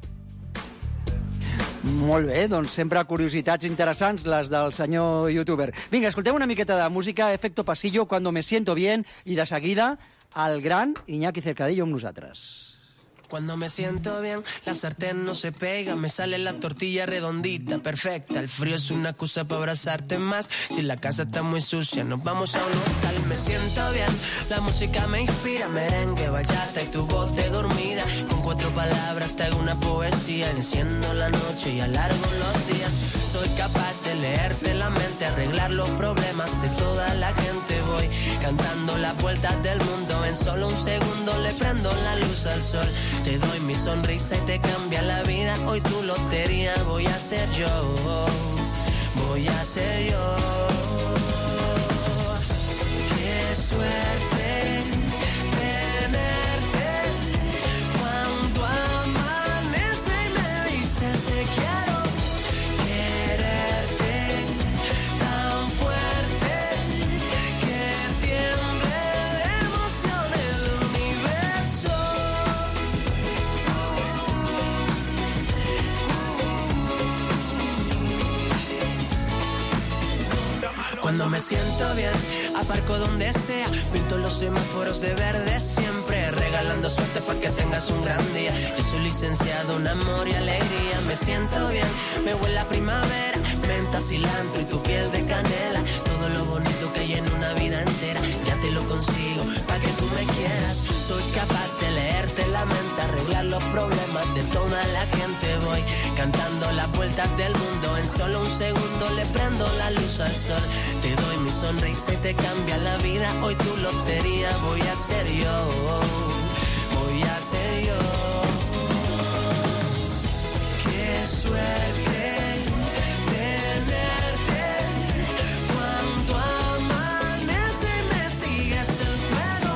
Molt bé, doncs sempre curiositats interessants, les del senyor youtuber. Vinga, escoltem una miqueta de música, Efecto Pasillo, Cuando me siento bien, i de seguida el gran Iñaki Cercadillo amb nosaltres. Cuando me siento bien, la sartén no se pega, me sale la tortilla redondita, perfecta. El frío es una excusa para abrazarte más. Si la casa está muy sucia, nos vamos a un hostal. Me siento bien, la música me inspira, merengue, bachata y tu voz de dormida. Con 4 palabras te hago una poesía, enciendo la noche y alargo los días. Soy capaz de leerte la mente, arreglar los problemas de toda la gente. Voy cantando las vueltas del mundo, en solo un segundo le prendo la luz al sol. Te doy mi sonrisa y te cambia la vida. Hoy tu lotería voy a ser yo. Voy a ser yo. Qué suerte tenerte cuando amanece y me dices te quiero. Quererte tan fuerte que tiemble de emoción el universo. Cuando me siento bien, aparco donde sea, pinto los semáforos de verde siempre, regalando suerte para que tengas un gran día. Yo soy licenciado en amor y alegría, me siento bien, me huele a primavera, menta, cilantro y tu piel de canela. Todo lo bonito que hay en una vida entera, ya te lo consigo, para que tú me quieras. Soy capaz de leerte la mente, arreglar los problemas de toda la gente. Voy cantando las vueltas del mundo. En solo un segundo le prendo la luz al sol. Te doy mi sonrisa y te cambia la vida. Hoy tu lotería voy a ser yo. Voy a ser yo. Qué suerte tenerte. Cuando amanece me sigues el fuego.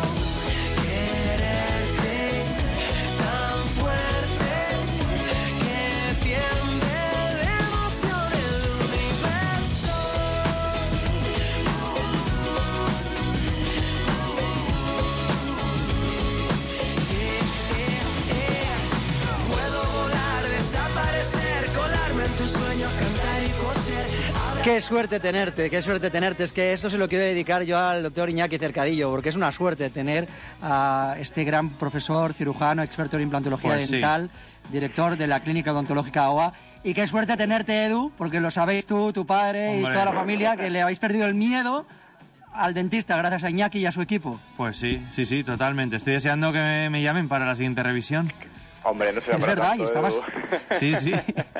Quererte tan fuerte que tiemble de emoción el universo. Puedo volar, desaparecer, colarme en tus sueños, cantar y coser. Qué suerte tenerte, qué suerte tenerte. Es que esto se lo quiero dedicar yo al doctor Iñaki Cercadillo, porque es una suerte tener a este gran profesor, cirujano, experto en implantología dental, director de la Clínica Odontológica OA. Y qué suerte tenerte, Edu, porque lo sabéis tú, tu padre y toda la familia, que le habéis perdido el miedo al dentista gracias a Iñaki y a su equipo. Pues sí, totalmente. Estoy deseando que me llamen para la siguiente revisión. Hombre, no será para verdad, tanto, y estabas... Sí.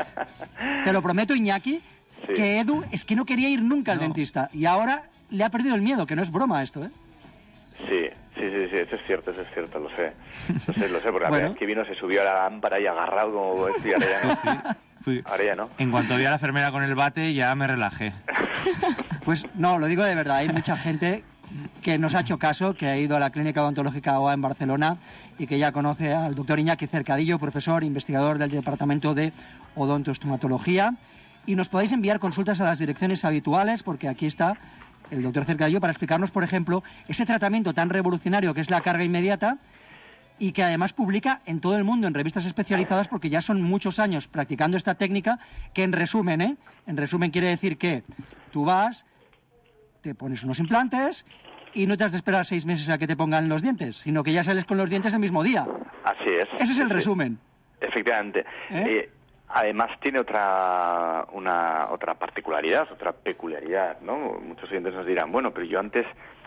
Te lo prometo, Iñaki, que Edu es que no quería ir nunca al dentista y ahora le ha perdido el miedo, que no es broma esto, ¿eh? Sí, eso es cierto, lo sé, porque la primera vez que vino se subió a la lámpara y agarrado como estoy, ahora ya no. Ahora ya no. En cuanto vi a la enfermera con el bate ya me relajé. Pues no, lo digo de verdad, hay mucha gente que nos ha hecho caso, que ha ido a la Clínica Odontológica OA en Barcelona y que ya conoce al doctor Iñaki Cercadillo, profesor, investigador del Departamento de Odontoestomatología. Y nos podéis enviar consultas a las direcciones habituales, porque aquí está el doctor Cercadillo para explicarnos, por ejemplo, ese tratamiento tan revolucionario que es la carga inmediata y que además publica en todo el mundo en revistas especializadas, porque ya son muchos años practicando esta técnica, que en resumen quiere decir que tú vas, te pones unos implantes y no te has de esperar 6 meses a que te pongan los dientes, sino que ya sales con los dientes el mismo día. Así es. Ese es el resumen. Efectivamente. Además tiene otra particularidad, otra peculiaridad, ¿no? Muchos oyentes nos dirán, bueno, pero yo antes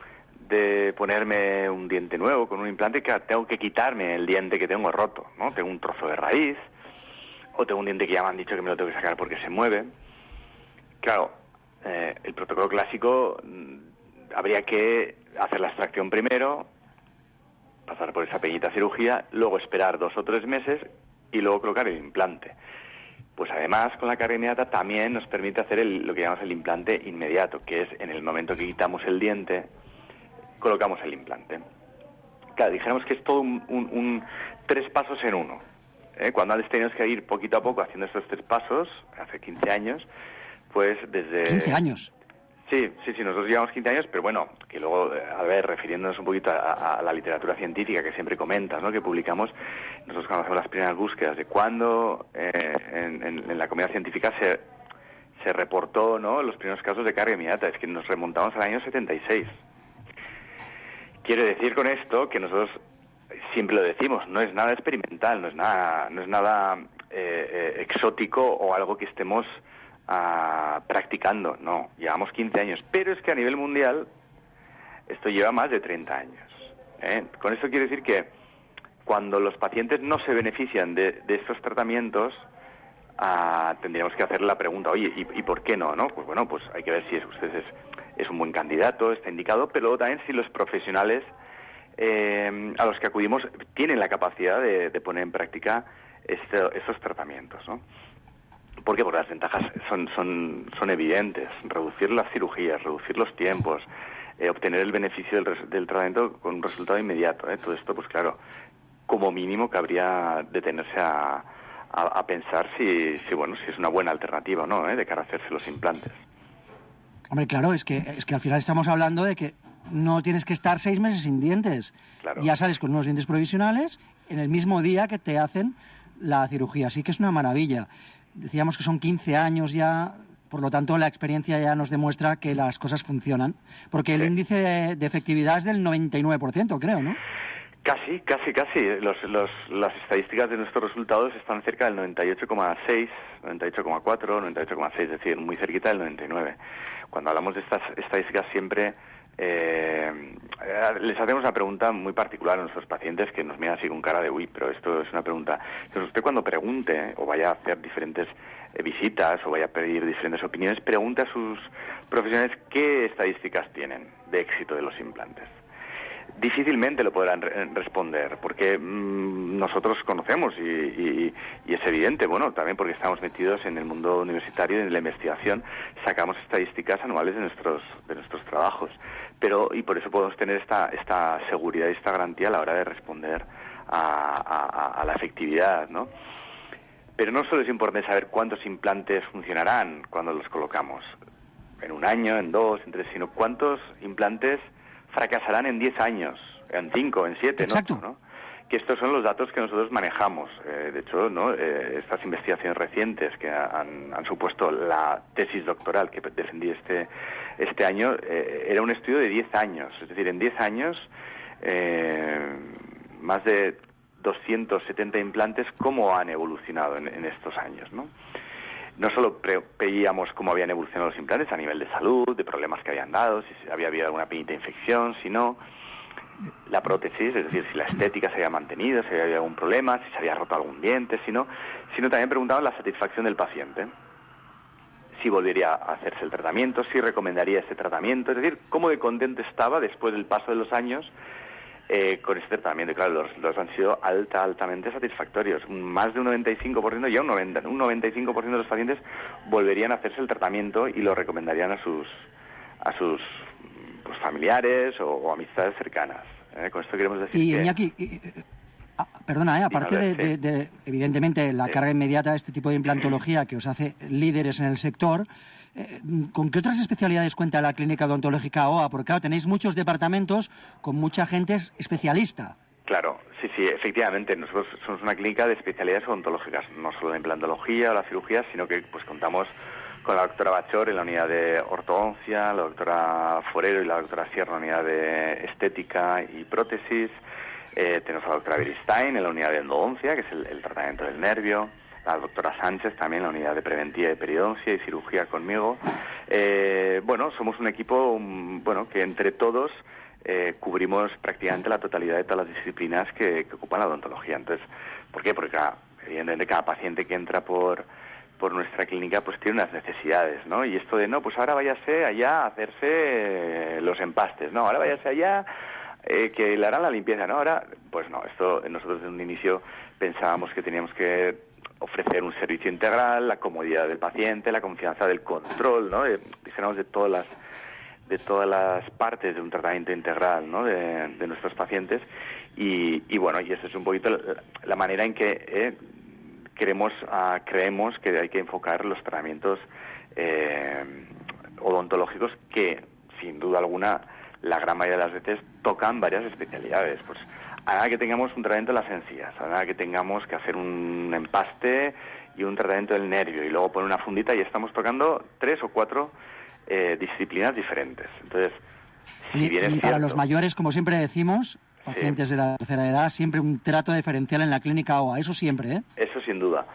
de ponerme un diente nuevo con un implante, tengo que quitarme el diente que tengo roto, ¿no? Tengo un trozo de raíz, o tengo un diente que ya me han dicho que me lo tengo que sacar porque se mueve. Claro, el protocolo clásico habría que hacer la extracción primero, pasar por esa pequeñita cirugía, luego esperar 2 o 3 meses y luego colocar el implante. Pues además, con la carga inmediata también nos permite hacer lo que llamamos el implante inmediato, que es en el momento que quitamos el diente, colocamos el implante. Claro, dijéramos que es todo un 3 pasos en uno. Cuando antes teníamos que ir poquito a poco haciendo estos 3 pasos, hace 15 años, pues desde... 15 años. Sí, nosotros llevamos 15 años, pero bueno, que luego, a ver, refiriéndonos un poquito a la literatura científica que siempre comentas, ¿no?, que publicamos, nosotros cuando hacemos las primeras búsquedas de cuándo en la comunidad científica se reportó, ¿no?, los primeros casos de carga inmediata, es que nos remontamos al año 76. Quiere decir con esto que nosotros siempre lo decimos, no es nada experimental, no es nada exótico o algo que estemos practicando, no, llevamos 15 años, pero es que a nivel mundial esto lleva más de 30 años. Con esto quiere decir que cuando los pacientes no se benefician de estos tratamientos, tendríamos que hacer la pregunta, oye, ¿y por qué no? Pues bueno, pues hay que ver si usted es un buen candidato, está indicado, pero luego también si los profesionales a los que acudimos tienen la capacidad de poner en práctica estos tratamientos, ¿no? ¿Por qué? Porque las ventajas son evidentes. Reducir las cirugías, reducir los tiempos, obtener el beneficio del tratamiento con un resultado inmediato. Todo esto, pues claro, como mínimo cabría detenerse a pensar si es una buena alternativa o no, de cara a hacerse los implantes. Hombre, claro, es que al final estamos hablando de que no tienes que estar 6 meses sin dientes. Claro. Ya sales con unos dientes provisionales en el mismo día que te hacen la cirugía. Así que es una maravilla. Decíamos que son 15 años ya, por lo tanto la experiencia ya nos demuestra que las cosas funcionan, porque el índice de efectividad es del 99%, creo, ¿no? Casi. Las estadísticas de nuestros resultados están cerca del 98,6, 98,4, 98,6, es decir, muy cerquita del 99. Cuando hablamos de estas estadísticas siempre les hacemos una pregunta muy particular a nuestros pacientes que nos miran así con cara de uy, pero esto es una pregunta. Entonces usted cuando pregunte o vaya a hacer diferentes visitas o vaya a pedir diferentes opiniones, pregunte a sus profesionales qué estadísticas tienen de éxito de los implantes. Difícilmente lo podrán responder porque nosotros conocemos y es evidente, bueno, también porque estamos metidos en el mundo universitario y en la investigación, sacamos estadísticas anuales de nuestros trabajos, y por eso podemos tener esta seguridad y esta garantía a la hora de responder a la efectividad, ¿no? Pero no solo es importante saber cuántos implantes funcionarán cuando los colocamos, en 1 año, en 2, en 3, sino cuántos implantes fracasarán en 10 años, en 5, en 7, ¿no? Que estos son los datos que nosotros manejamos. De hecho, ¿no? Estas investigaciones recientes que han supuesto la tesis doctoral que defendí este año, era un estudio de 10 años. Es decir, en 10 años, más de 270 implantes, ¿cómo han evolucionado en estos años, ¿no? No solo veíamos cómo habían evolucionado los implantes a nivel de salud, de problemas que habían dado, si había habido alguna pequeñita infección, sino la prótesis, es decir, si la estética se había mantenido, si había habido algún problema, si se había roto algún diente, sino también preguntaban la satisfacción del paciente, si volvería a hacerse el tratamiento, si recomendaría este tratamiento, es decir, cómo de contento estaba después del paso de los años con este tratamiento. Y claro, los han sido altamente satisfactorios. Más de un 95%, ya un 95% de los pacientes volverían a hacerse el tratamiento y lo recomendarían a sus pues, familiares o amistades cercanas. Con esto queremos decir y que... Iñaki, perdona, aparte de evidentemente la carga inmediata de este tipo de implantología que os hace líderes en el sector, ¿con qué otras especialidades cuenta la clínica odontológica AOA? Porque claro, tenéis muchos departamentos con mucha gente especialista. Claro, sí, efectivamente. Nosotros somos una clínica de especialidades odontológicas, no solo la implantología o la cirugía, sino que pues contamos con la doctora Bachor en la unidad de ortodoncia, la doctora Forero y la doctora Sierra en la unidad de estética y prótesis. Tenemos a la doctora Beristain en la unidad de endodoncia, que es el tratamiento del nervio. La doctora Sánchez también en la unidad de preventiva y periodoncia y cirugía conmigo. Somos un equipo que entre todos cubrimos prácticamente la totalidad de todas las disciplinas que ocupan la odontología. Entonces, ¿por qué? Porque evidentemente cada paciente que entra por nuestra clínica pues tiene unas necesidades, ¿no? Y esto de, no, pues ahora váyase allá a hacerse los empastes, ¿no? Ahora váyase allá que le harán la limpieza, ¿no? Ahora, pues no, esto nosotros desde un inicio pensábamos que teníamos que ofrecer un servicio integral, la comodidad del paciente, la confianza del control, ¿no? Dijéramos de todas las partes de un tratamiento integral, ¿no? de nuestros pacientes y esa es un poquito la manera en que creemos que hay que enfocar los tratamientos odontológicos que, sin duda alguna, la gran mayoría de las veces tocan varias especialidades. Pues a nada que tengamos un tratamiento de las encías, a nada que tengamos que hacer un empaste y un tratamiento del nervio y luego poner una fundita y estamos tocando 3 o 4 disciplinas diferentes. Entonces, si bien es y para cierto, los mayores, como siempre decimos, pacientes de la tercera edad, siempre un trato diferencial en la clínica AOA, eso siempre, ¿eh? Eso sin duda.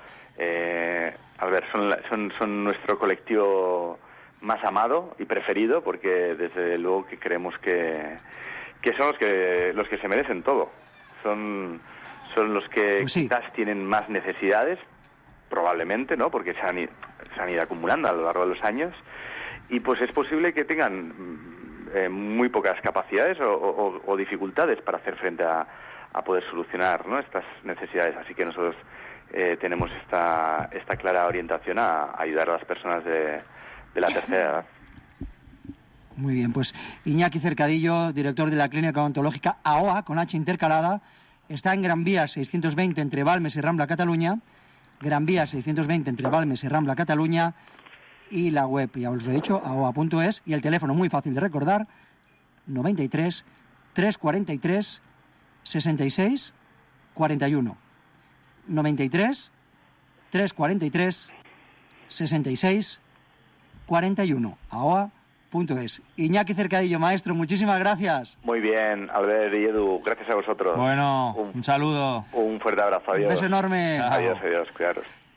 Son nuestro colectivo más amado y preferido porque desde luego que creemos que son los que se merecen todo. Son los que quizás tienen más necesidades, probablemente, ¿no? Porque se han ido acumulando a lo largo de los años y pues es posible que tengan muy pocas capacidades o dificultades para hacer frente a poder solucionar, ¿no? Estas necesidades. Así que nosotros tenemos esta clara orientación a ayudar a las personas de la tercera edad. Muy bien, pues Iñaki Cercadillo, director de la clínica odontológica AOA, con H intercalada, está en Gran Vía 620 entre Balmes y Rambla, Cataluña, Gran Vía 620 entre Balmes y Rambla, Cataluña, y la web, ya os lo he dicho, aoa.es, y el teléfono muy fácil de recordar, 93 343 66 41. 93 343 66 41. aoa.es. Iñaki Cercadillo, maestro, muchísimas gracias. Muy bien, Albert y Edu, gracias a vosotros. Bueno, un saludo. Un fuerte abrazo, adiós. Un beso enorme. Adiós, cuidaros.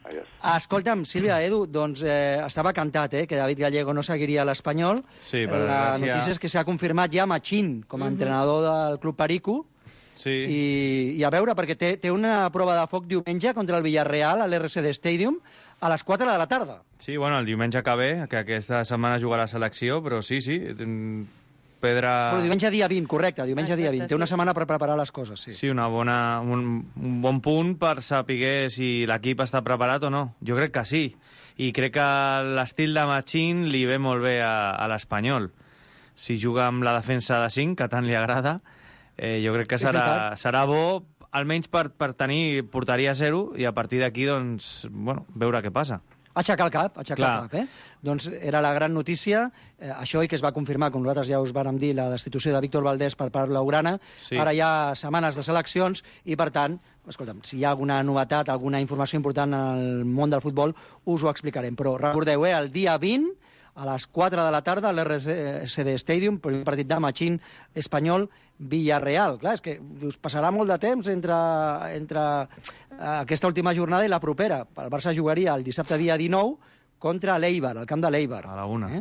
Adiós. Escolta'm, Sílvia, Edu, doncs estava cantat, que David Gallego no seguiria a l'Espanyol. Sí, per la desgràcia... notícia és que s'ha confirmat ja Machín com a entrenador del Club Perico. Sí. I a veure, perquè té una prova de foc diumenge contra el Villarreal a l'RCD Stadium a les 4 de la tarda. Sí, bueno, el diumenge que ve, que aquesta setmana juga a la selecció, però sí, Pedra... Però diumenge dia 20, correcte, diumenge dia 20. Té una setmana per preparar les coses, sí. Sí, un bon punt per saber si l'equip està preparat o no. Jo crec que sí. I crec que l'estil de Machín li ve molt bé a l'Espanyol. Si juga amb la defensa de 5, que tant li agrada, jo crec que serà bo, almenys per tenir porteria zero, i a partir d'aquí, doncs, bueno, veure què passa. Aixecar el cap, Doncs era la gran notícia, això i que es va confirmar, com nosaltres ja us vàrem dir, la destitució de Víctor Valdés per part blaugrana. Sí. Ara hi ha setmanes de seleccions i, per tant, escolta'm, si hi ha alguna novetat, alguna informació important al món del futbol, us ho explicarem. Però recordeu, el dia 20, a les 4 de la tarda, a l'RCD Stadium, per un partit de Machín espanyol, Villarreal. Clar, és que us passarà molt de temps entre aquesta última jornada i la propera. El Barça jugaria el dissabte dia 19 contra l'Eibar, al camp de l'Eibar. A la 1.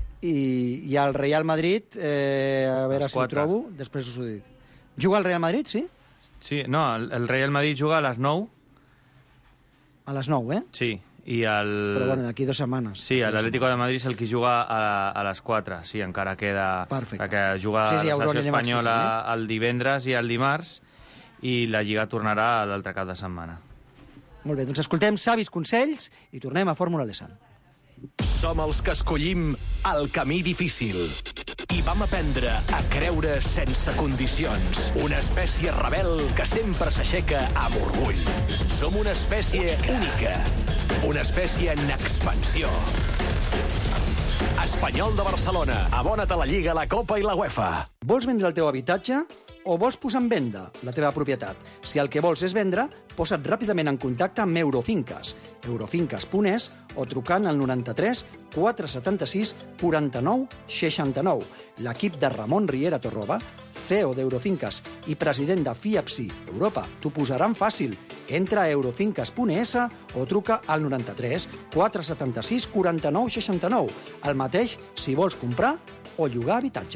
I el Real Madrid, a veure si ho trobo, després us ho dic. Juga el Real Madrid, sí? Sí, no, el Real Madrid juga a les 9. A les 9, Sí. Però bueno, d'aquí 2 setmanes. Sí, l'Atlético de Madrid és el que juga a les 4. Sí, encara queda... Perfecte. Que juga la selecció espanyola el divendres i el dimarts, i la Lliga tornarà l'altre cap de setmana. Molt bé, doncs escoltem savis consells i tornem a Fórmula Lesan. Som els que escollim el camí difícil i vam aprendre a creure sense condicions. Una espècie rebel que sempre s'aixeca amb orgull. Som una espècie única. Una espècie en expansió. Espanyol de Barcelona. Abona't a la Lliga, la Copa i la UEFA. Vols vendre el teu habitatge o vols posar en venda la teva propietat? Si el que vols és vendre, posa't ràpidament en contacte amb Eurofinques. Eurofinques.es o trucant al 93 476 49 69. L'equip de Ramon Riera Torroba, CEO d'Eurofinques i president de FIAPSI Europa, t'ho posaran fàcil. Entra a eurofinques.es o truca al 93 476 49 69. El mateix si vols comprar o llogar habitatge.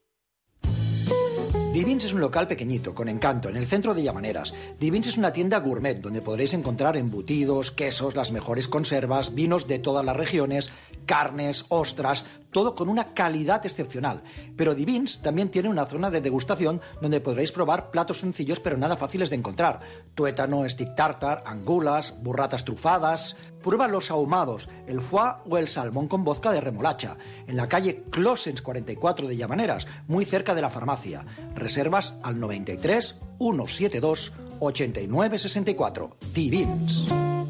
Divins es un local pequeñito, con encanto, en el centro de Llamaneras. Divins es una tienda gourmet donde podréis encontrar embutidos, quesos, las mejores conservas, vinos de todas las regiones, carnes, ostras, todo con una calidad excepcional. Pero Divins también tiene una zona de degustación donde podréis probar platos sencillos pero nada fáciles de encontrar. Tuétano, stick tartar, angulas, burratas trufadas... Prueba los ahumados, el foie o el salmón con vodka de remolacha, en la calle Closens 44 de Llamaneras, muy cerca de la farmacia. Reservas al 93 172 89 64. Divins.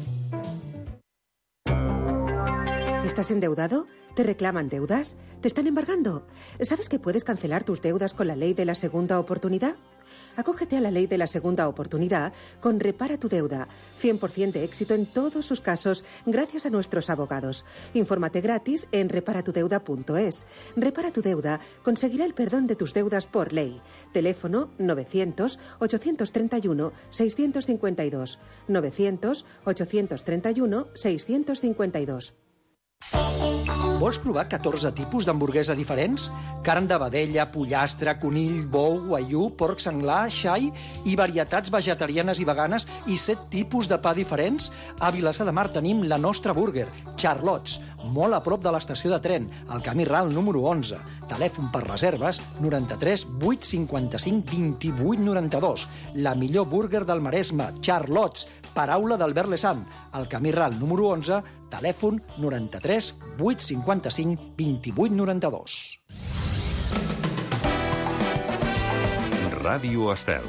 ¿Estás endeudado? ¿Te reclaman deudas? ¿Te están embargando? ¿Sabes que puedes cancelar tus deudas con la ley de la segunda oportunidad? Acógete a la ley de la segunda oportunidad con Repara tu Deuda. 100% de éxito en todos sus casos gracias a nuestros abogados. Infórmate gratis en reparatudeuda.es. Repara tu Deuda conseguirá el perdón de tus deudas por ley. Teléfono 900-831-652. 900-831-652. Vols provar 14 tipus d'hamburguesa diferents? Carn de vedella, pollastre, conill, bou, guaiú, porc senglar, xai i varietats vegetarianes i veganes i 7 tipus de pa diferents? A Vilassar de Mar tenim la nostra burger, Charlots, molt a prop de l'estació de tren, al camí ral número 11. Telèfon per reserves 93 855 28 92. La millor burger del Maresme, Charlots, paraula d'Albert Lesan, al camí ral número 11, telèfon 93 855 28 92. Ràdio Estel.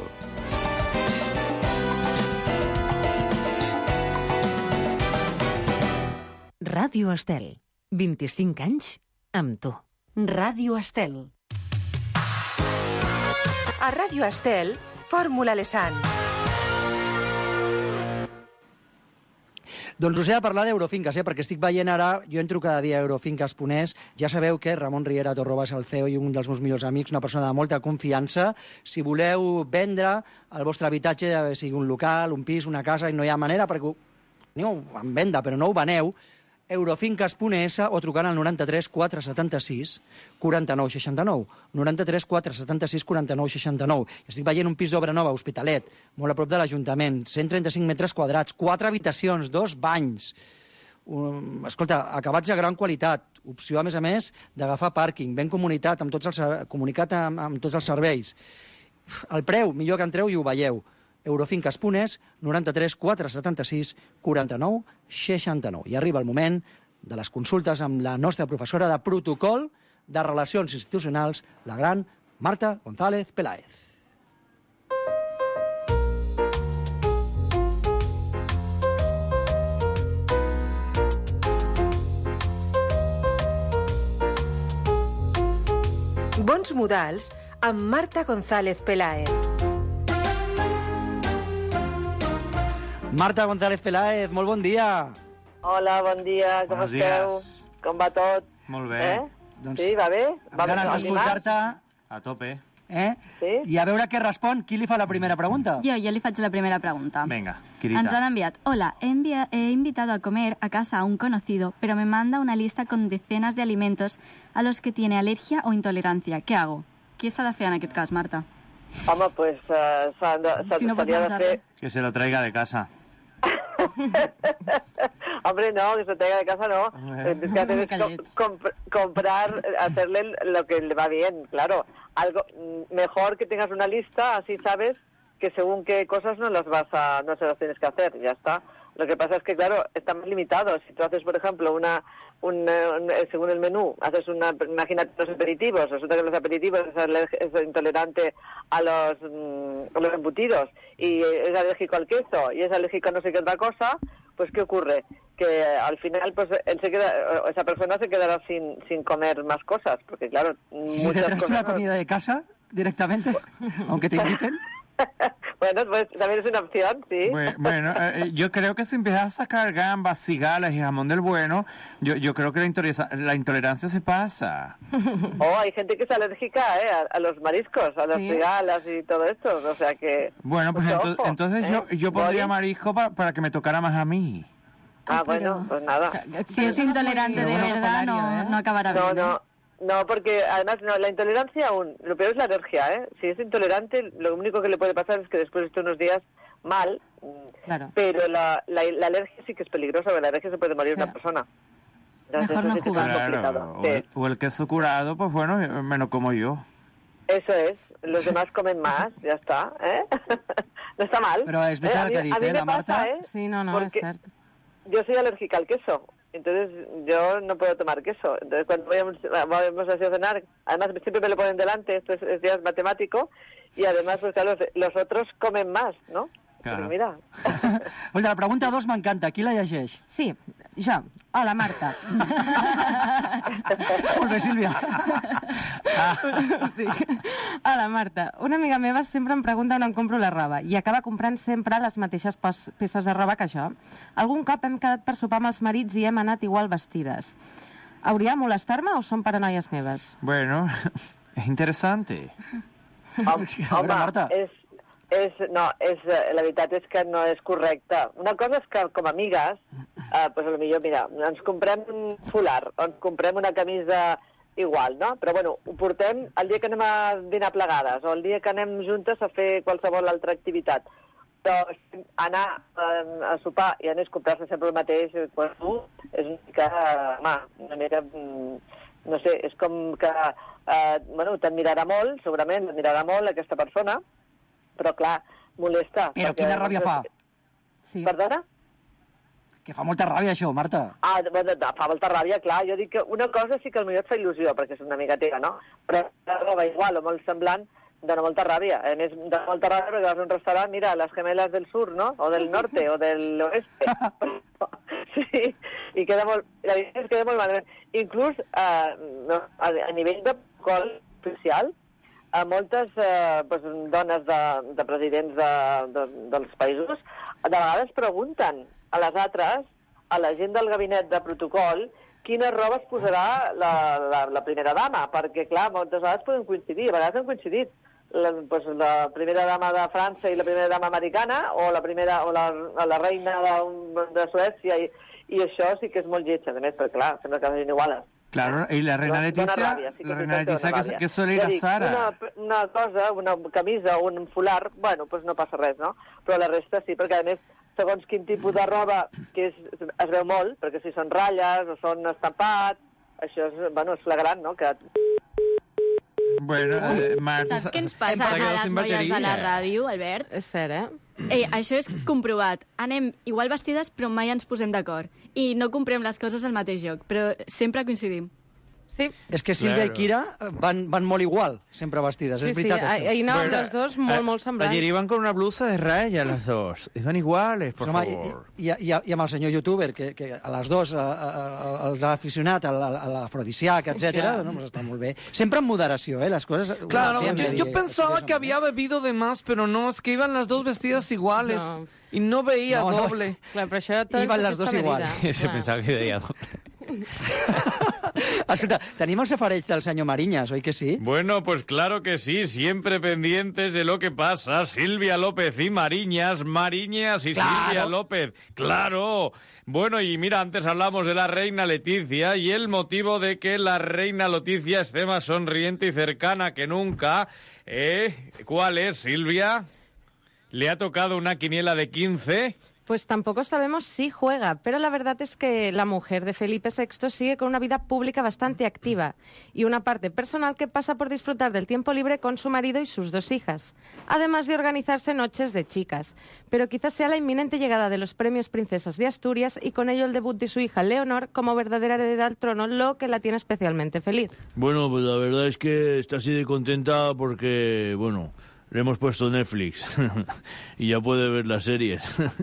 Ràdio Estel. 25 anys amb tu. Ràdio Estel. A Ràdio Estel, Fórmula Lesan. Doncs us he de parlar d'Eurofinques, perquè estic veient ara, jo entro cada dia a Eurofinques.es, ja sabeu que Ramon Riera Torroba és el CEO i un dels meus millors amics, una persona de molta confiança. Si voleu vendre el vostre habitatge, sigui un local, un pis, una casa, i no hi ha manera, perquè teniu en venda però no ho veneu, eurofincas.es o trucant al 93 476 49 69. 93 476 49 69. Estic veient un pis d'obra nova a Hospitalet, molt a prop de l'Ajuntament, 135 metres quadrats, 4 habitacions, 2 banys. Escolta, acabats de gran qualitat, opció, a més, d'agafar pàrquing, ben comunicat amb tots els serveis. El preu, millor que entreu i ho veieu. Eurofincas.es, 93 476 49 69. I arriba el moment de les consultes amb la nostra professora de protocol de Relacions Institucionals, la gran Marta González Peláez. Bons modals amb Marta González Peláez. Marta González Peláez, molt bon dia. Hola, bon dia, com esteu? Com va tot? Molt bé. Sí, va bé? Amb ganes d'escoltar-te. A tope. Sí? I a veure què respon. Qui li fa la primera pregunta? Jo li faig la primera pregunta. Venga, Kirita. Ens han enviat: hola, he invitado a comer a casa a un conocido, pero me manda una lista con decenas de alimentos a los que tiene alergia o intolerancia. ¿Qué hago? Què s'ha de fer en aquest cas, Marta? Home, pues s'hauria de fer... Que se lo traiga de casa. Hombre, no, que se traiga de casa no. Es que comprar, hacerle lo que le va bien, claro. Algo mejor que tengas una lista, así sabes que según qué cosas no se las tienes que hacer, ya está. Lo que pasa es que, claro, está más limitado. Si tú haces, por ejemplo, según el menú, imagínate los aperitivos, resulta que los aperitivos es intolerante a los embutidos y es alérgico al queso y es alérgico a no sé qué otra cosa, pues ¿qué ocurre? Que al final pues esa persona se quedará sin comer más cosas, porque claro, ¿Si te traes una comida de casa directamente, aunque te inviten? Bueno, pues también es una opción, sí. Bueno, yo creo que si empiezas a sacar gambas, cigales y jamón del bueno, yo creo que la intolerancia se pasa. Hay gente que es alérgica a los mariscos, a las cigalas y todo esto, o sea que... Bueno, pues entonces yo pondría marisco para que me tocara más a mí. Bueno, pues nada. Si es intolerante de verdad, no acabará bien. No, porque además la intolerancia lo peor es la alergia, ¿eh? Si es intolerante, lo único que le puede pasar es que después de unos días mal, claro. Pero la alergia sí que es peligrosa, porque la alergia se puede morir una persona. Entonces, mejor no jugar. Claro. O el queso curado, pues bueno, me lo como yo. Eso es, los demás comen más, ya está, ¿eh? No está mal. Pero es verdad que dice la Marta. Pasa, Sí, no, es cierto. Yo soy alérgica al queso. Entonces yo no puedo tomar queso. Entonces cuando vamos así a cenar, además siempre me lo ponen delante, esto es ya matemático, y además pues claro, los otros comen más, ¿no? Claro. Però mira... Oye, la pregunta 2 m'encanta. Qui la llegeix? Sí, jo. Hola, Marta. Molt bé, Sílvia. Hola, Marta. Una amiga meva sempre em pregunta on em compro la roba i acaba comprant sempre les mateixes peces de roba que jo. Algun cop hem quedat per sopar amb els marits i hem anat igual vestides. Hauria de molestar-me o són paranoies meves? Bueno, es interesante. Home, Marta. La veritat és que no és correcte. Una cosa és que, com a amigues, pues potser, mira, ens comprem un folar, o ens comprem una camisa igual, no? Però, bueno, ho portem el dia que anem a dinar plegades, o el dia que anem juntes a fer qualsevol altra activitat. Però anar a sopar i anar a comprar-se sempre el mateix, pues, és una mica, no sé, és com que, t'admirarà molt, segurament, t'admirarà molt aquesta persona, però clar, molesta. Però quina ràbia fa? Sí. Perdona? Que fa molta ràbia això, Marta. Fa molta ràbia, clar. Jo dic que una cosa sí que potser et fa il·lusió, perquè és una amiga teva, no? Però la roba igual o molt semblant, dona molta ràbia. A més, dona molta ràbia perquè vas a un restaurant, mira, les gemelas del sur, no? O del norte, o del oeste. Sí, i queda molt... La veritat és que queda molt malament. Inclús a nivell de protocol oficial, moltes dones de presidents dels països de vegades pregunten a les altres, a la gent del gabinet de protocol, quina roba es posarà la primera dama, perquè clar, moltes vegades poden coincidir, a vegades han coincidit, la primera dama de França i la primera dama americana, o la reina de Suècia, i això sí que és molt lleig, a més, perquè clar, sembla que siguin iguales. Claro, y la reina Leticia, que suele ir a Sara. Una cosa, una camisa o un folar, bueno, pues no passa res, no? Però la resta sí, perquè a més, segons quin tipus de roba, que es veu molt, perquè si són ratlles o són estampats, això és flagrant, no? Que... Bueno, saps què ens passa a les noies de la ràdio, Albert? És cert, això és comprovat. Anem igual vestides, però mai ens posem d'acord. I no comprem les coses al mateix lloc, però sempre coincidim. Sí. És que Sílvia i Kira van molt igual, sempre vestides, es veritat. Sí, ahí anàvem les dos molt semblants. Ayer iban con una blusa de raya las dos. Iban iguales, por favor. I amb el senyor youtuber, que a les dos els ha aficionat a l'afrodisíac, etc. Pues està molt bé. Sempre en moderació, les coses... Claro, yo pensaba que había bebido de más, pero no, es que iban las dos vestidas iguales. No. Y no veía doble. Clar, però això iban las dos igual. Se pensaba que veía doble. Escolta, tenim el safareig del senyor Mariñas, oi que sí? Bueno, pues claro que sí, siempre pendientes de lo que pasa. Silvia López y Mariñas y Silvia López, claro. Bueno, y mira, antes hablamos de la reina Leticia y el motivo de que la reina Leticia esté más sonriente y cercana que nunca. ¿Cuál es, Silvia? ¿Le ha tocado una quiniela de 15? Pues tampoco sabemos si juega, pero la verdad es que la mujer de Felipe VI sigue con una vida pública bastante activa y una parte personal que pasa por disfrutar del tiempo libre con su marido y sus 2 hijas, además de organizarse noches de chicas. Pero quizás sea la inminente llegada de los premios Princesas de Asturias y con ello el debut de su hija Leonor como verdadera heredera al trono, lo que la tiene especialmente feliz. Bueno, pues la verdad es que está así de contenta porque, bueno... Le hemos puesto Netflix y ya puede ver las series.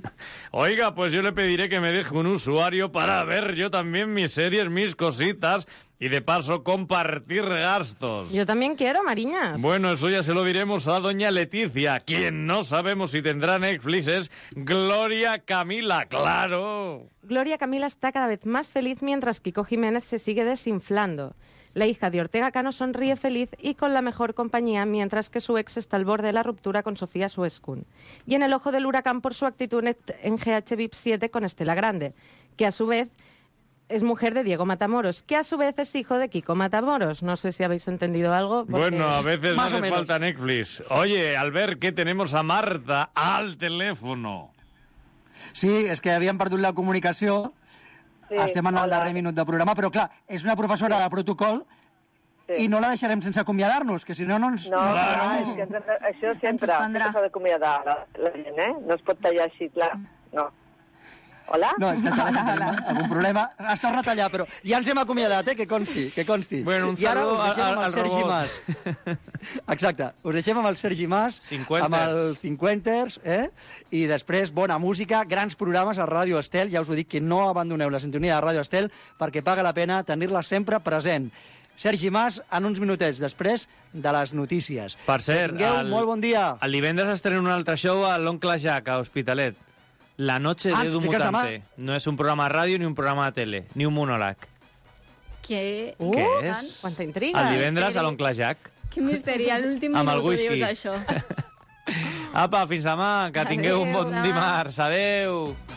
Oiga, pues yo le pediré que me deje un usuario para ver yo también mis series, mis cositas y de paso compartir gastos. Yo también quiero, Mariñas. Bueno, eso ya se lo diremos a doña Leticia. Quien no sabemos si tendrá Netflix es Gloria Camila, claro. Gloria Camila está cada vez más feliz mientras Kiko Jiménez se sigue desinflando. La hija de Ortega Cano sonríe feliz y con la mejor compañía, mientras que su ex está al borde de la ruptura con Sofía Suescun. Y en el ojo del huracán por su actitud en GH VIP 7 con Estela Grande, que a su vez es mujer de Diego Matamoros, que a su vez es hijo de Kiko Matamoros. No sé si habéis entendido algo. Porque... Bueno, a veces no hace falta Netflix. Oye, Albert, que tenemos a Marta al teléfono. Sí, és que havíem perdut la comunicació. Sí, estem en el darrer minut del programa, però clar, és una professora de protocol i no la deixarem sense acomiadar-nos, que si no, no ens... No, és que això sempre s'ha d'acomiadar la gent, No es pot tallar així, clar, no. Hola? No, és que tenim algun problema. Has tornat a tallar, però ja ens hem acomiadat, que consti. Bueno, un saludo al Sergi robot. Mas. Exacte, us deixem amb el Sergi Mas, amb el 50ers, i després bona música, grans programes a Ràdio Estel. Ja us ho dic, que no abandoneu la sintonia de Ràdio Estel perquè paga la pena tenir-la sempre present. Sergi Mas, en uns minutets després de les notícies. Per cert, molt bon dia. El divendres estrena un altre show a l'Oncle Jack, a Hospitalet. La noche de Edu Mutante. No es un programa de ràdio ni un programa de tele, ni un monòleg. Què? Què és? Quanta intriga. El divendres a l'Oncle Jack. Quin misteri, a l'últim minut ho dius, això. Apa, fins demà, que tingueu un bon dimarts. Adéu.